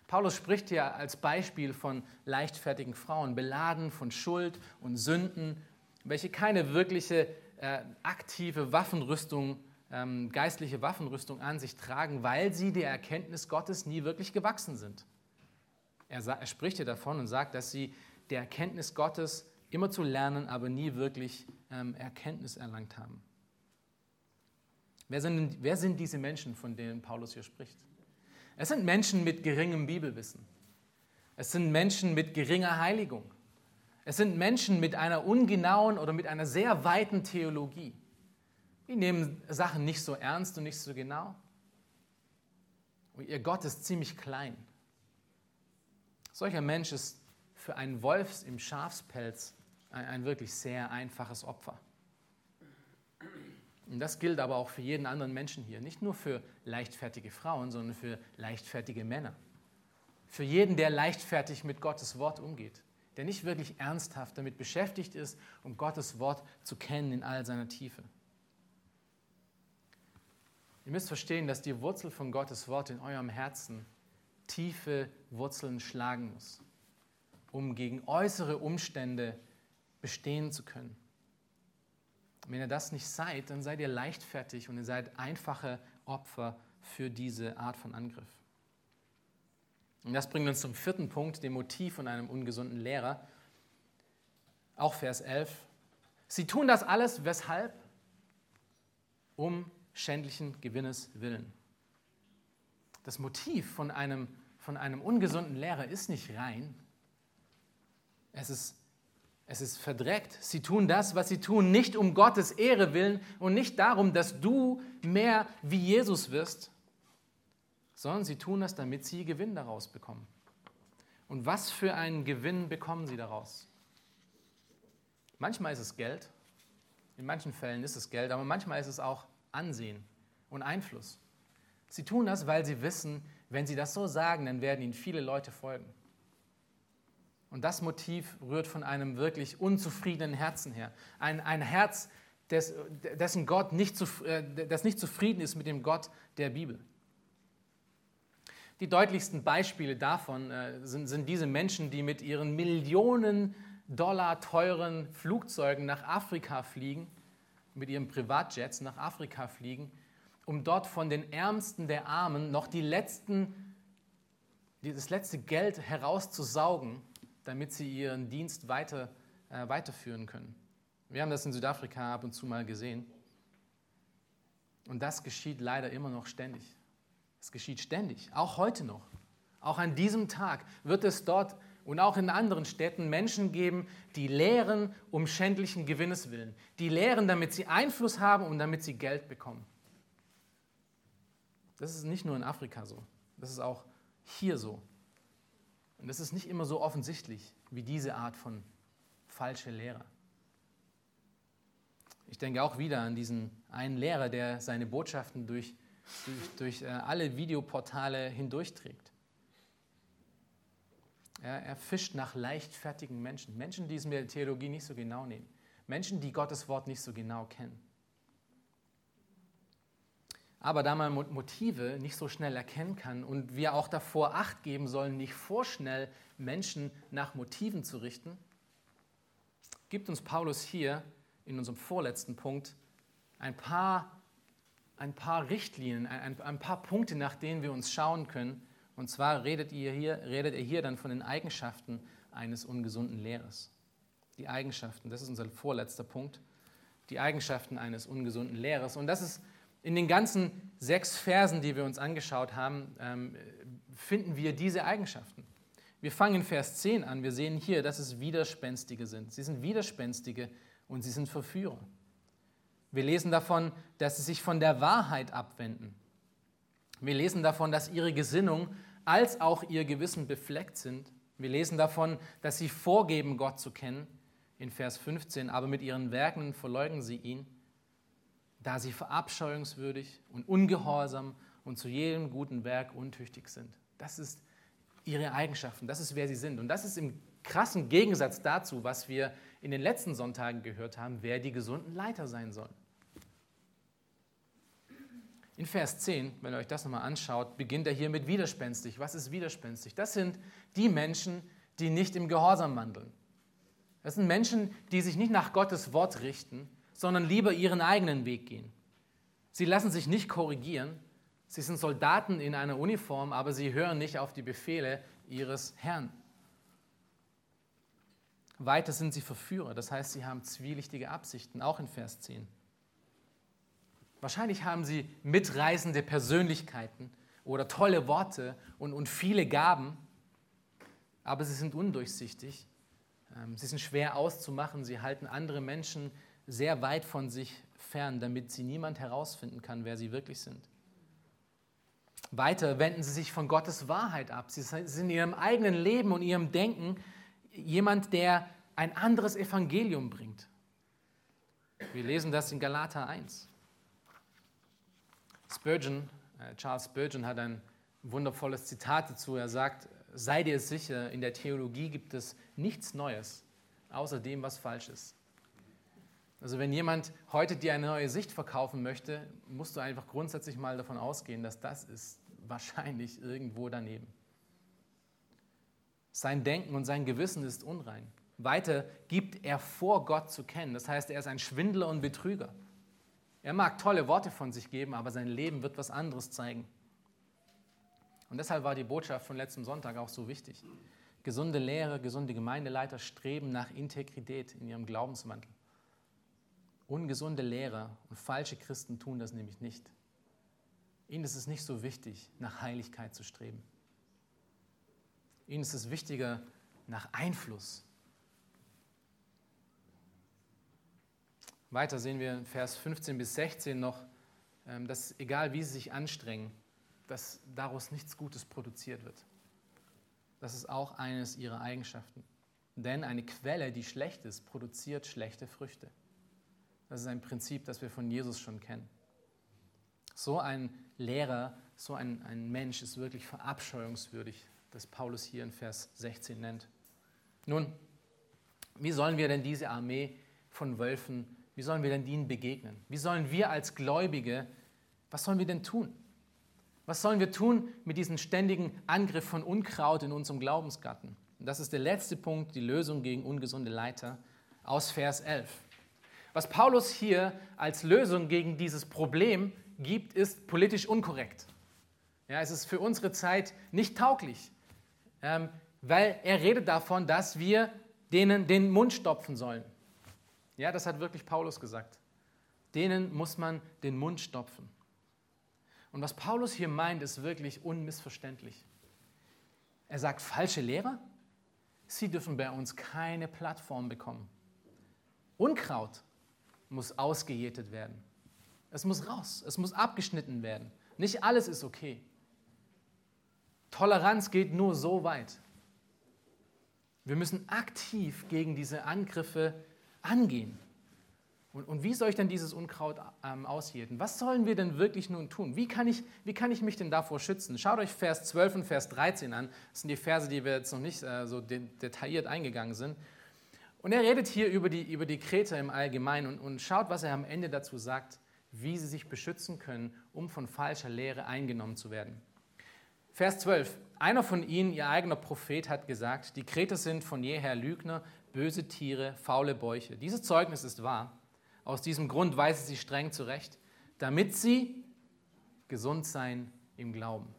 Paulus spricht hier als Beispiel von leichtfertigen Frauen, beladen von Schuld und Sünden, welche keine wirkliche äh, aktive Waffenrüstung, ähm, geistliche Waffenrüstung an sich tragen, weil sie der Erkenntnis Gottes nie wirklich gewachsen sind. Er, sa- er spricht hier davon und sagt, dass sie der Erkenntnis Gottes immer zu lernen, aber nie wirklich ähm, Erkenntnis erlangt haben. Wer sind, wer sind diese Menschen, von denen Paulus hier spricht? Es sind Menschen mit geringem Bibelwissen. Es sind Menschen mit geringer Heiligung. Es sind Menschen mit einer ungenauen oder mit einer sehr weiten Theologie. Die nehmen Sachen nicht so ernst und nicht so genau. Und ihr Gott ist ziemlich klein. Solcher Mensch ist für einen Wolf im Schafspelz ein, ein wirklich sehr einfaches Opfer. Und das gilt aber auch für jeden anderen Menschen hier. Nicht nur für leichtfertige Frauen, sondern für leichtfertige Männer. Für jeden, der leichtfertig mit Gottes Wort umgeht. Der nicht wirklich ernsthaft damit beschäftigt ist, um Gottes Wort zu kennen in all seiner Tiefe. Ihr müsst verstehen, dass die Wurzel von Gottes Wort in eurem Herzen tiefe Wurzeln schlagen muss, um gegen äußere Umstände bestehen zu können. Wenn ihr das nicht seid, dann seid ihr leichtfertig und ihr seid einfache Opfer für diese Art von Angriff. Und das bringt uns zum vierten Punkt, dem Motiv von einem ungesunden Lehrer. Auch Vers elf. Sie tun das alles, weshalb? Um schändlichen Gewinnes willen. Das Motiv von einem, von einem ungesunden Lehrer ist nicht rein. Es ist Es ist verdreckt. Sie tun das, was sie tun, nicht um Gottes Ehre willen und nicht darum, dass du mehr wie Jesus wirst, sondern sie tun das, damit sie Gewinn daraus bekommen. Und was für einen Gewinn bekommen sie daraus? Manchmal ist es Geld, in manchen Fällen ist es Geld, aber manchmal ist es auch Ansehen und Einfluss. Sie tun das, weil sie wissen, wenn sie das so sagen, dann werden ihnen viele Leute folgen. Und das Motiv rührt von einem wirklich unzufriedenen Herzen her. Ein, ein Herz, des, dessen Gott nicht, zu, das nicht zufrieden ist mit dem Gott der Bibel. Die deutlichsten Beispiele davon äh, sind, sind diese Menschen, die mit ihren Millionen Dollar teuren Flugzeugen nach Afrika fliegen, mit ihren Privatjets nach Afrika fliegen, um dort von den Ärmsten der Armen noch die letzten, das letzte Geld herauszusaugen, damit sie ihren Dienst weiter, äh, weiterführen können. Wir haben das in Südafrika ab und zu mal gesehen. Und das geschieht leider immer noch ständig. Es geschieht ständig, auch heute noch. Auch an diesem Tag wird es dort und auch in anderen Städten Menschen geben, die lehren um schändlichen Gewinnes willen. Die lehren, damit sie Einfluss haben und damit sie Geld bekommen. Das ist nicht nur in Afrika so, das ist auch hier so. Und das ist nicht immer so offensichtlich wie diese Art von falsche Lehrer. Ich denke auch wieder an diesen einen Lehrer, der seine Botschaften durch, durch, durch äh, alle Videoportale hindurchträgt. Er, er fischt nach leichtfertigen Menschen, Menschen, die es mit der Theologie nicht so genau nehmen, Menschen, die Gottes Wort nicht so genau kennen. Aber da man Motive nicht so schnell erkennen kann und wir auch davor Acht geben sollen, nicht vorschnell Menschen nach Motiven zu richten, gibt uns Paulus hier in unserem vorletzten Punkt ein paar, ein paar Richtlinien, ein, ein paar Punkte, nach denen wir uns schauen können. Und zwar redet, ihr hier, redet er hier dann von den Eigenschaften eines ungesunden Lehrers. Die Eigenschaften, das ist unser vorletzter Punkt, die Eigenschaften eines ungesunden Lehrers. Und das ist in den ganzen sechs Versen, die wir uns angeschaut haben, ähm, finden wir diese Eigenschaften. Wir fangen in Vers zehn an. Wir sehen hier, dass es Widerspenstige sind. Sie sind Widerspenstige und sie sind Verführer. Wir lesen davon, dass sie sich von der Wahrheit abwenden. Wir lesen davon, dass ihre Gesinnung als auch ihr Gewissen befleckt sind. Wir lesen davon, dass sie vorgeben, Gott zu kennen, in Vers fünfzehn, aber mit ihren Werken verleugnen sie ihn, da sie verabscheuungswürdig und ungehorsam und zu jedem guten Werk untüchtig sind. Das ist ihre Eigenschaften, das ist, wer sie sind. Und das ist im krassen Gegensatz dazu, was wir in den letzten Sonntagen gehört haben, wer die gesunden Leiter sein sollen. In Vers zehn, wenn ihr euch das nochmal anschaut, beginnt er hier mit widerspenstig. Was ist widerspenstig? Das sind die Menschen, die nicht im Gehorsam wandeln. Das sind Menschen, die sich nicht nach Gottes Wort richten, sondern lieber ihren eigenen Weg gehen. Sie lassen sich nicht korrigieren. Sie sind Soldaten in einer Uniform, aber sie hören nicht auf die Befehle ihres Herrn. Weiter sind sie Verführer, das heißt, sie haben zwielichtige Absichten, auch in Vers zehn. Wahrscheinlich haben sie mitreißende Persönlichkeiten oder tolle Worte und, und viele Gaben, aber sie sind undurchsichtig. Sie sind schwer auszumachen, sie halten andere Menschen sehr weit von sich fern, damit sie niemand herausfinden kann, wer sie wirklich sind. Weiter wenden sie sich von Gottes Wahrheit ab. Sie sind in ihrem eigenen Leben und ihrem Denken jemand, der ein anderes Evangelium bringt. Wir lesen das in Galater eins. Spurgeon, äh, Charles Spurgeon hat ein wundervolles Zitat dazu. Er sagt, sei dir sicher, in der Theologie gibt es nichts Neues, außer dem, was falsch ist. Also wenn jemand heute dir eine neue Sicht verkaufen möchte, musst du einfach grundsätzlich mal davon ausgehen, dass das ist wahrscheinlich irgendwo daneben. Sein Denken und sein Gewissen ist unrein. Weiter gibt er vor, Gott zu kennen. Das heißt, er ist ein Schwindler und Betrüger. Er mag tolle Worte von sich geben, aber sein Leben wird was anderes zeigen. Und deshalb war die Botschaft von letztem Sonntag auch so wichtig. Gesunde Lehrer, gesunde Gemeindeleiter streben nach Integrität in ihrem Glaubenswandel. Ungesunde Lehrer und falsche Christen tun das nämlich nicht. Ihnen ist es nicht so wichtig, nach Heiligkeit zu streben. Ihnen ist es wichtiger, nach Einfluss. Weiter sehen wir in Vers fünfzehn bis sechzehn noch, dass egal wie sie sich anstrengen, dass daraus nichts Gutes produziert wird. Das ist auch eines ihrer Eigenschaften. Denn eine Quelle, die schlecht ist, produziert schlechte Früchte. Das ist ein Prinzip, das wir von Jesus schon kennen. So ein Lehrer, so ein, ein Mensch ist wirklich verabscheuungswürdig, das Paulus hier in Vers sechzehn nennt. Nun, wie sollen wir denn diese Armee von Wölfen, wie sollen wir denn ihnen begegnen? Wie sollen wir als Gläubige, was sollen wir denn tun? Was sollen wir tun mit diesem ständigen Angriff von Unkraut in unserem Glaubensgarten? Und das ist der letzte Punkt, die Lösung gegen ungesunde Leiter aus Vers elf. Was Paulus hier als Lösung gegen dieses Problem gibt, ist politisch unkorrekt. Ja, es ist für unsere Zeit nicht tauglich, ähm, weil er redet davon, dass wir denen den Mund stopfen sollen. Ja, das hat wirklich Paulus gesagt. Denen muss man den Mund stopfen. Und was Paulus hier meint, ist wirklich unmissverständlich. Er sagt, falsche Lehrer, sie dürfen bei uns keine Plattform bekommen. Unkraut muss ausgejätet werden. Es muss raus, es muss abgeschnitten werden. Nicht alles ist okay. Toleranz geht nur so weit. Wir müssen aktiv gegen diese Angriffe angehen. Und, und wie soll ich denn dieses Unkraut ähm, ausjäten? Was sollen wir denn wirklich nun tun? Wie kann ich, wie kann ich mich denn davor schützen? Schaut euch Vers zwölf und Vers dreizehn an. Das sind die Verse, die wir jetzt noch nicht äh, so de- detailliert eingegangen sind. Und er redet hier über die, über die Kreter im Allgemeinen und, und schaut, was er am Ende dazu sagt, wie sie sich beschützen können, um von falscher Lehre eingenommen zu werden. Vers zwölf. Einer von ihnen, ihr eigener Prophet, hat gesagt, die Kreter sind von jeher Lügner, böse Tiere, faule Bäuche. Dieses Zeugnis ist wahr. Aus diesem Grund weise sie streng zurecht, damit sie gesund seien im Glauben.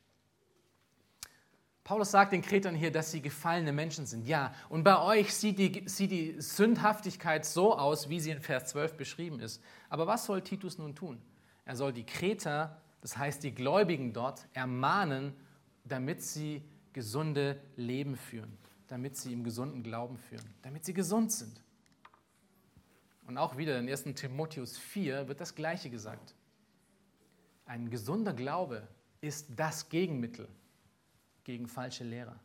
Paulus sagt den Kretern hier, dass sie gefallene Menschen sind. Ja, und bei euch sieht die, sieht die Sündhaftigkeit so aus, wie sie in Vers zwölf beschrieben ist. Aber was soll Titus nun tun? Er soll die Kreter, das heißt die Gläubigen dort, ermahnen, damit sie gesunde Leben führen, damit sie im gesunden Glauben führen, damit sie gesund sind. Und auch wieder in ersten Timotheus vier wird das Gleiche gesagt. Ein gesunder Glaube ist das Gegenmittel gegen falsche Lehrer.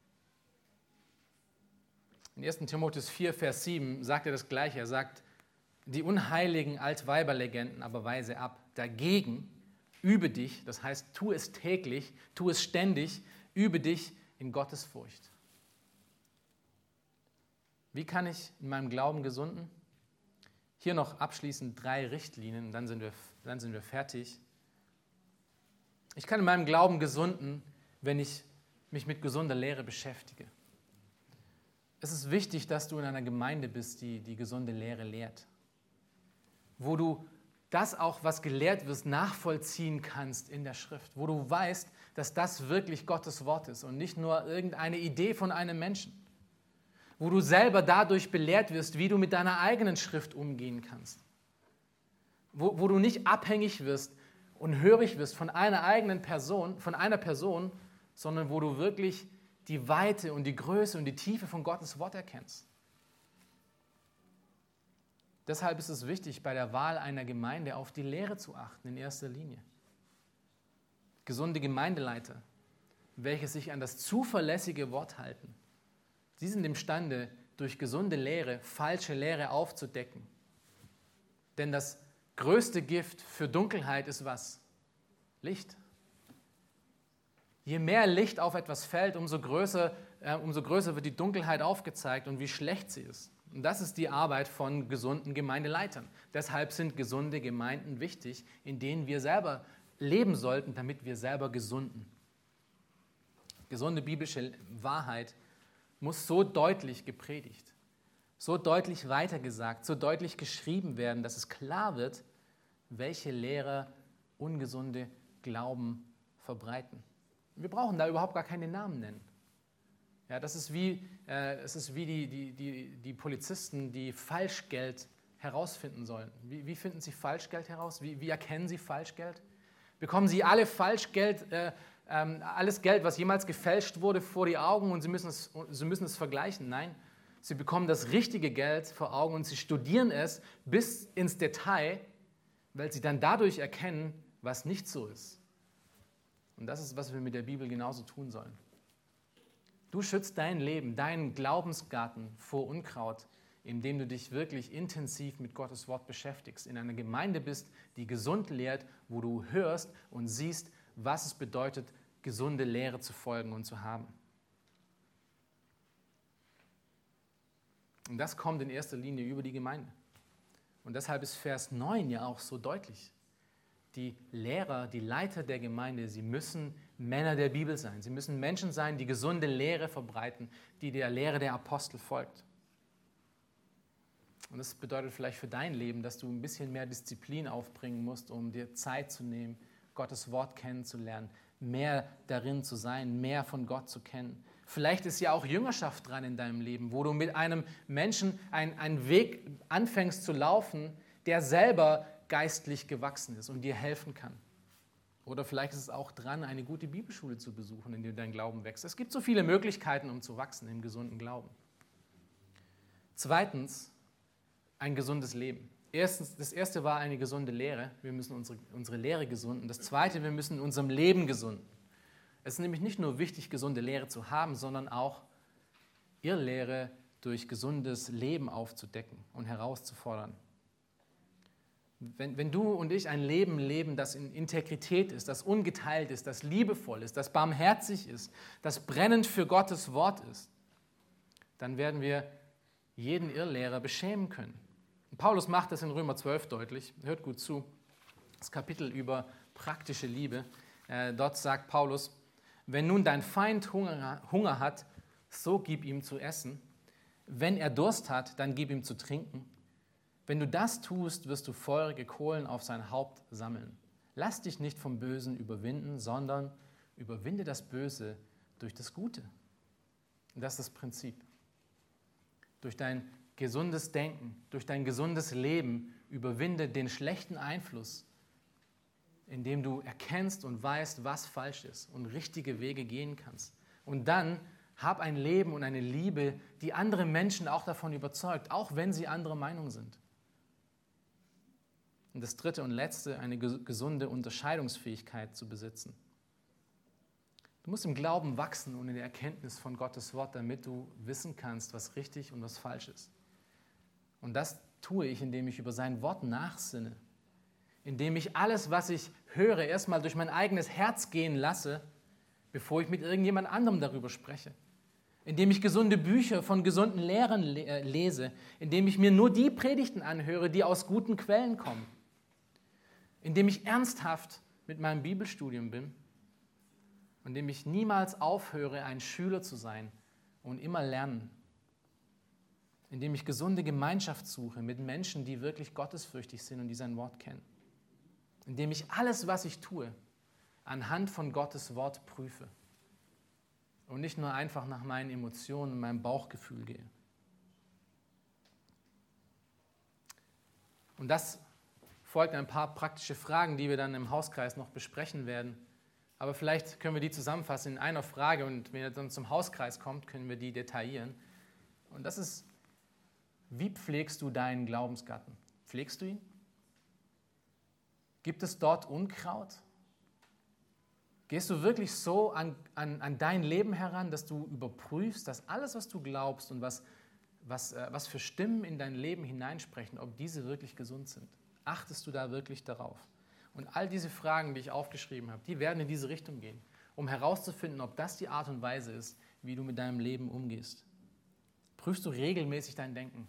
In ersten Timotheus vier, Vers sieben sagt er das Gleiche. Er sagt, die unheiligen Altweiberlegenden aber weise ab. Dagegen übe dich, das heißt, tu es täglich, tu es ständig, übe dich in Gottesfurcht. Wie kann ich in meinem Glauben gesunden? Hier noch abschließend drei Richtlinien, dann sind wir, dann sind wir fertig. Ich kann in meinem Glauben gesunden, wenn ich mich mit gesunder Lehre beschäftige. Es ist wichtig, dass du in einer Gemeinde bist, die die gesunde Lehre lehrt. Wo du das auch, was gelehrt wird, nachvollziehen kannst in der Schrift. Wo du weißt, dass das wirklich Gottes Wort ist und nicht nur irgendeine Idee von einem Menschen. Wo du selber dadurch belehrt wirst, wie du mit deiner eigenen Schrift umgehen kannst. Wo, wo du nicht abhängig wirst und hörig wirst von einer eigenen Person, von einer Person, sondern wo du wirklich die Weite und die Größe und die Tiefe von Gottes Wort erkennst. Deshalb ist es wichtig, bei der Wahl einer Gemeinde auf die Lehre zu achten, in erster Linie. Gesunde Gemeindeleiter, welche sich an das zuverlässige Wort halten, sie sind imstande, durch gesunde Lehre falsche Lehre aufzudecken. Denn das größte Gift für Dunkelheit ist was? Licht. Je mehr Licht auf etwas fällt, umso größer, äh, umso größer wird die Dunkelheit aufgezeigt und wie schlecht sie ist. Und das ist die Arbeit von gesunden Gemeindeleitern. Deshalb sind gesunde Gemeinden wichtig, in denen wir selber leben sollten, damit wir selber gesunden. Gesunde biblische Wahrheit muss so deutlich gepredigt, so deutlich weitergesagt, so deutlich geschrieben werden, dass es klar wird, welche Lehrer ungesunde Glauben verbreiten. Wir brauchen da überhaupt gar keine Namen nennen. Ja, das ist wie, äh, es ist wie die, die, die, die Polizisten, die Falschgeld herausfinden sollen. Wie, wie finden sie Falschgeld heraus? Wie, wie erkennen sie Falschgeld? Bekommen sie alle Falschgeld, äh, ähm, alles Geld, was jemals gefälscht wurde, vor die Augen und sie müssen, es, sie müssen es vergleichen? Nein, sie bekommen das richtige Geld vor Augen und sie studieren es bis ins Detail, weil sie dann dadurch erkennen, was nicht so ist. Und das ist, was wir mit der Bibel genauso tun sollen. Du schützt dein Leben, deinen Glaubensgarten vor Unkraut, indem du dich wirklich intensiv mit Gottes Wort beschäftigst, in einer Gemeinde bist, die gesund lehrt, wo du hörst und siehst, was es bedeutet, gesunde Lehre zu folgen und zu haben. Und das kommt in erster Linie über die Gemeinde. Und deshalb ist Vers neun ja auch so deutlich. Die Lehrer, die Leiter der Gemeinde, sie müssen Männer der Bibel sein. Sie müssen Menschen sein, die gesunde Lehre verbreiten, die der Lehre der Apostel folgt. Und das bedeutet vielleicht für dein Leben, dass du ein bisschen mehr Disziplin aufbringen musst, um dir Zeit zu nehmen, Gottes Wort kennenzulernen, mehr darin zu sein, mehr von Gott zu kennen. Vielleicht ist ja auch Jüngerschaft dran in deinem Leben, wo du mit einem Menschen einen, einen Weg anfängst zu laufen, der selber geistlich gewachsen ist und dir helfen kann. Oder vielleicht ist es auch dran, eine gute Bibelschule zu besuchen, in der dein Glauben wächst. Es gibt so viele Möglichkeiten, um zu wachsen im gesunden Glauben. Zweitens, ein gesundes Leben. Erstens, das erste war eine gesunde Lehre. Wir müssen unsere, unsere Lehre gesunden. Das zweite, wir müssen in unserem Leben gesunden. Es ist nämlich nicht nur wichtig, gesunde Lehre zu haben, sondern auch Irrlehre durch gesundes Leben aufzudecken und herauszufordern. Wenn, wenn du und ich ein Leben leben, das in Integrität ist, das ungeteilt ist, das liebevoll ist, das barmherzig ist, das brennend für Gottes Wort ist, dann werden wir jeden Irrlehrer beschämen können. Und Paulus macht das in Römer zwölf deutlich. Hört gut zu. Das Kapitel über praktische Liebe. Äh, dort sagt Paulus, wenn nun dein Feind Hunger, Hunger hat, so gib ihm zu essen. Wenn er Durst hat, dann gib ihm zu trinken. Wenn du das tust, wirst du feurige Kohlen auf sein Haupt sammeln. Lass dich nicht vom Bösen überwinden, sondern überwinde das Böse durch das Gute. Und das ist das Prinzip. Durch dein gesundes Denken, durch dein gesundes Leben überwinde den schlechten Einfluss, indem du erkennst und weißt, was falsch ist und richtige Wege gehen kannst. Und dann hab ein Leben und eine Liebe, die andere Menschen auch davon überzeugt, auch wenn sie anderer Meinung sind. Und das dritte und letzte, eine gesunde Unterscheidungsfähigkeit zu besitzen. Du musst im Glauben wachsen und in der Erkenntnis von Gottes Wort, damit du wissen kannst, was richtig und was falsch ist. Und das tue ich, indem ich über sein Wort nachsinne, indem ich alles, was ich höre, erstmal durch mein eigenes Herz gehen lasse, bevor ich mit irgendjemand anderem darüber spreche. Indem ich gesunde Bücher von gesunden Lehrern lese, indem ich mir nur die Predigten anhöre, die aus guten Quellen kommen. Indem ich ernsthaft mit meinem Bibelstudium bin indem ich niemals aufhöre, ein Schüler zu sein und immer lernen, indem ich gesunde Gemeinschaft suche mit Menschen, die wirklich gottesfürchtig sind und die sein Wort kennen, indem ich alles, was ich tue, anhand von Gottes Wort prüfe und nicht nur einfach nach meinen Emotionen und meinem Bauchgefühl gehe. Und das folgt ein paar praktische Fragen, die wir dann im Hauskreis noch besprechen werden. Aber vielleicht können wir die zusammenfassen in einer Frage und wenn ihr dann zum Hauskreis kommt, können wir die detaillieren. Und das ist: Wie pflegst du deinen Glaubensgatten? Pflegst du ihn? Gibt es dort Unkraut? Gehst du wirklich so an, an, an dein Leben heran, dass du überprüfst, dass alles, was du glaubst und was, was, äh, was für Stimmen in dein Leben hineinsprechen, ob diese wirklich gesund sind? Achtest du da wirklich darauf? Und all diese Fragen, die ich aufgeschrieben habe, die werden in diese Richtung gehen, um herauszufinden, ob das die Art und Weise ist, wie du mit deinem Leben umgehst. Prüfst du regelmäßig dein Denken?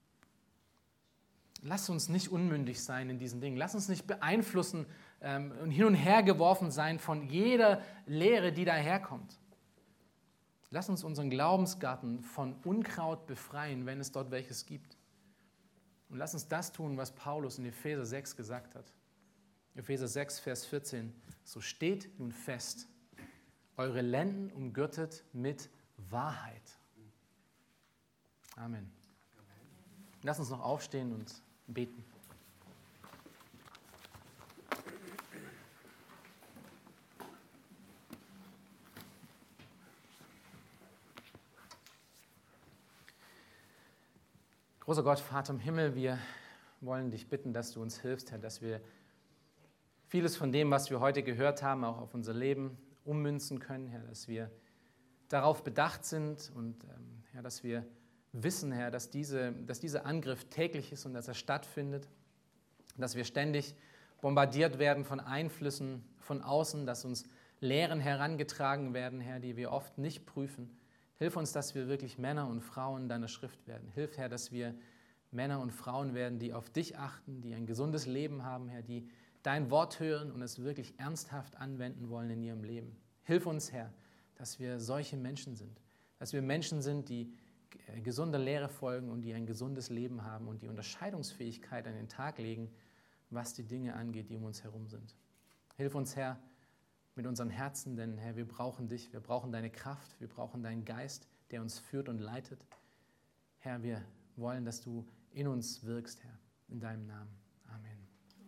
Lass uns nicht unmündig sein in diesen Dingen. Lass uns nicht beeinflussen ähm, und hin und her geworfen sein von jeder Lehre, die daherkommt. Lass uns unseren Glaubensgarten von Unkraut befreien, wenn es dort welches gibt. Und lass uns das tun, was Paulus in Epheser sechs gesagt hat. Epheser sechs, Vers vierzehn. So steht nun fest, eure Lenden umgürtet mit Wahrheit. Amen. Lass uns noch aufstehen und beten. Großer Gott, Vater im Himmel, wir wollen dich bitten, dass du uns hilfst, Herr, dass wir vieles von dem, was wir heute gehört haben, auch auf unser Leben ummünzen können, Herr, dass wir darauf bedacht sind und ähm, Herr, dass wir wissen, Herr, dass, diese, dass dieser Angriff täglich ist und dass er stattfindet, dass wir ständig bombardiert werden von Einflüssen von außen, dass uns Lehren herangetragen werden, Herr, die wir oft nicht prüfen. Hilf uns, dass wir wirklich Männer und Frauen deiner Schrift werden. Hilf, Herr, dass wir Männer und Frauen werden, die auf dich achten, die ein gesundes Leben haben, Herr, die dein Wort hören und es wirklich ernsthaft anwenden wollen in ihrem Leben. Hilf uns, Herr, dass wir solche Menschen sind, dass wir Menschen sind, die gesunder Lehre folgen und die ein gesundes Leben haben und die Unterscheidungsfähigkeit an den Tag legen, was die Dinge angeht, die um uns herum sind. Hilf uns, Herr, mit unseren Herzen, denn, Herr, wir brauchen dich, wir brauchen deine Kraft, wir brauchen deinen Geist, der uns führt und leitet. Herr, wir wollen, dass du in uns wirkst, Herr, in deinem Namen.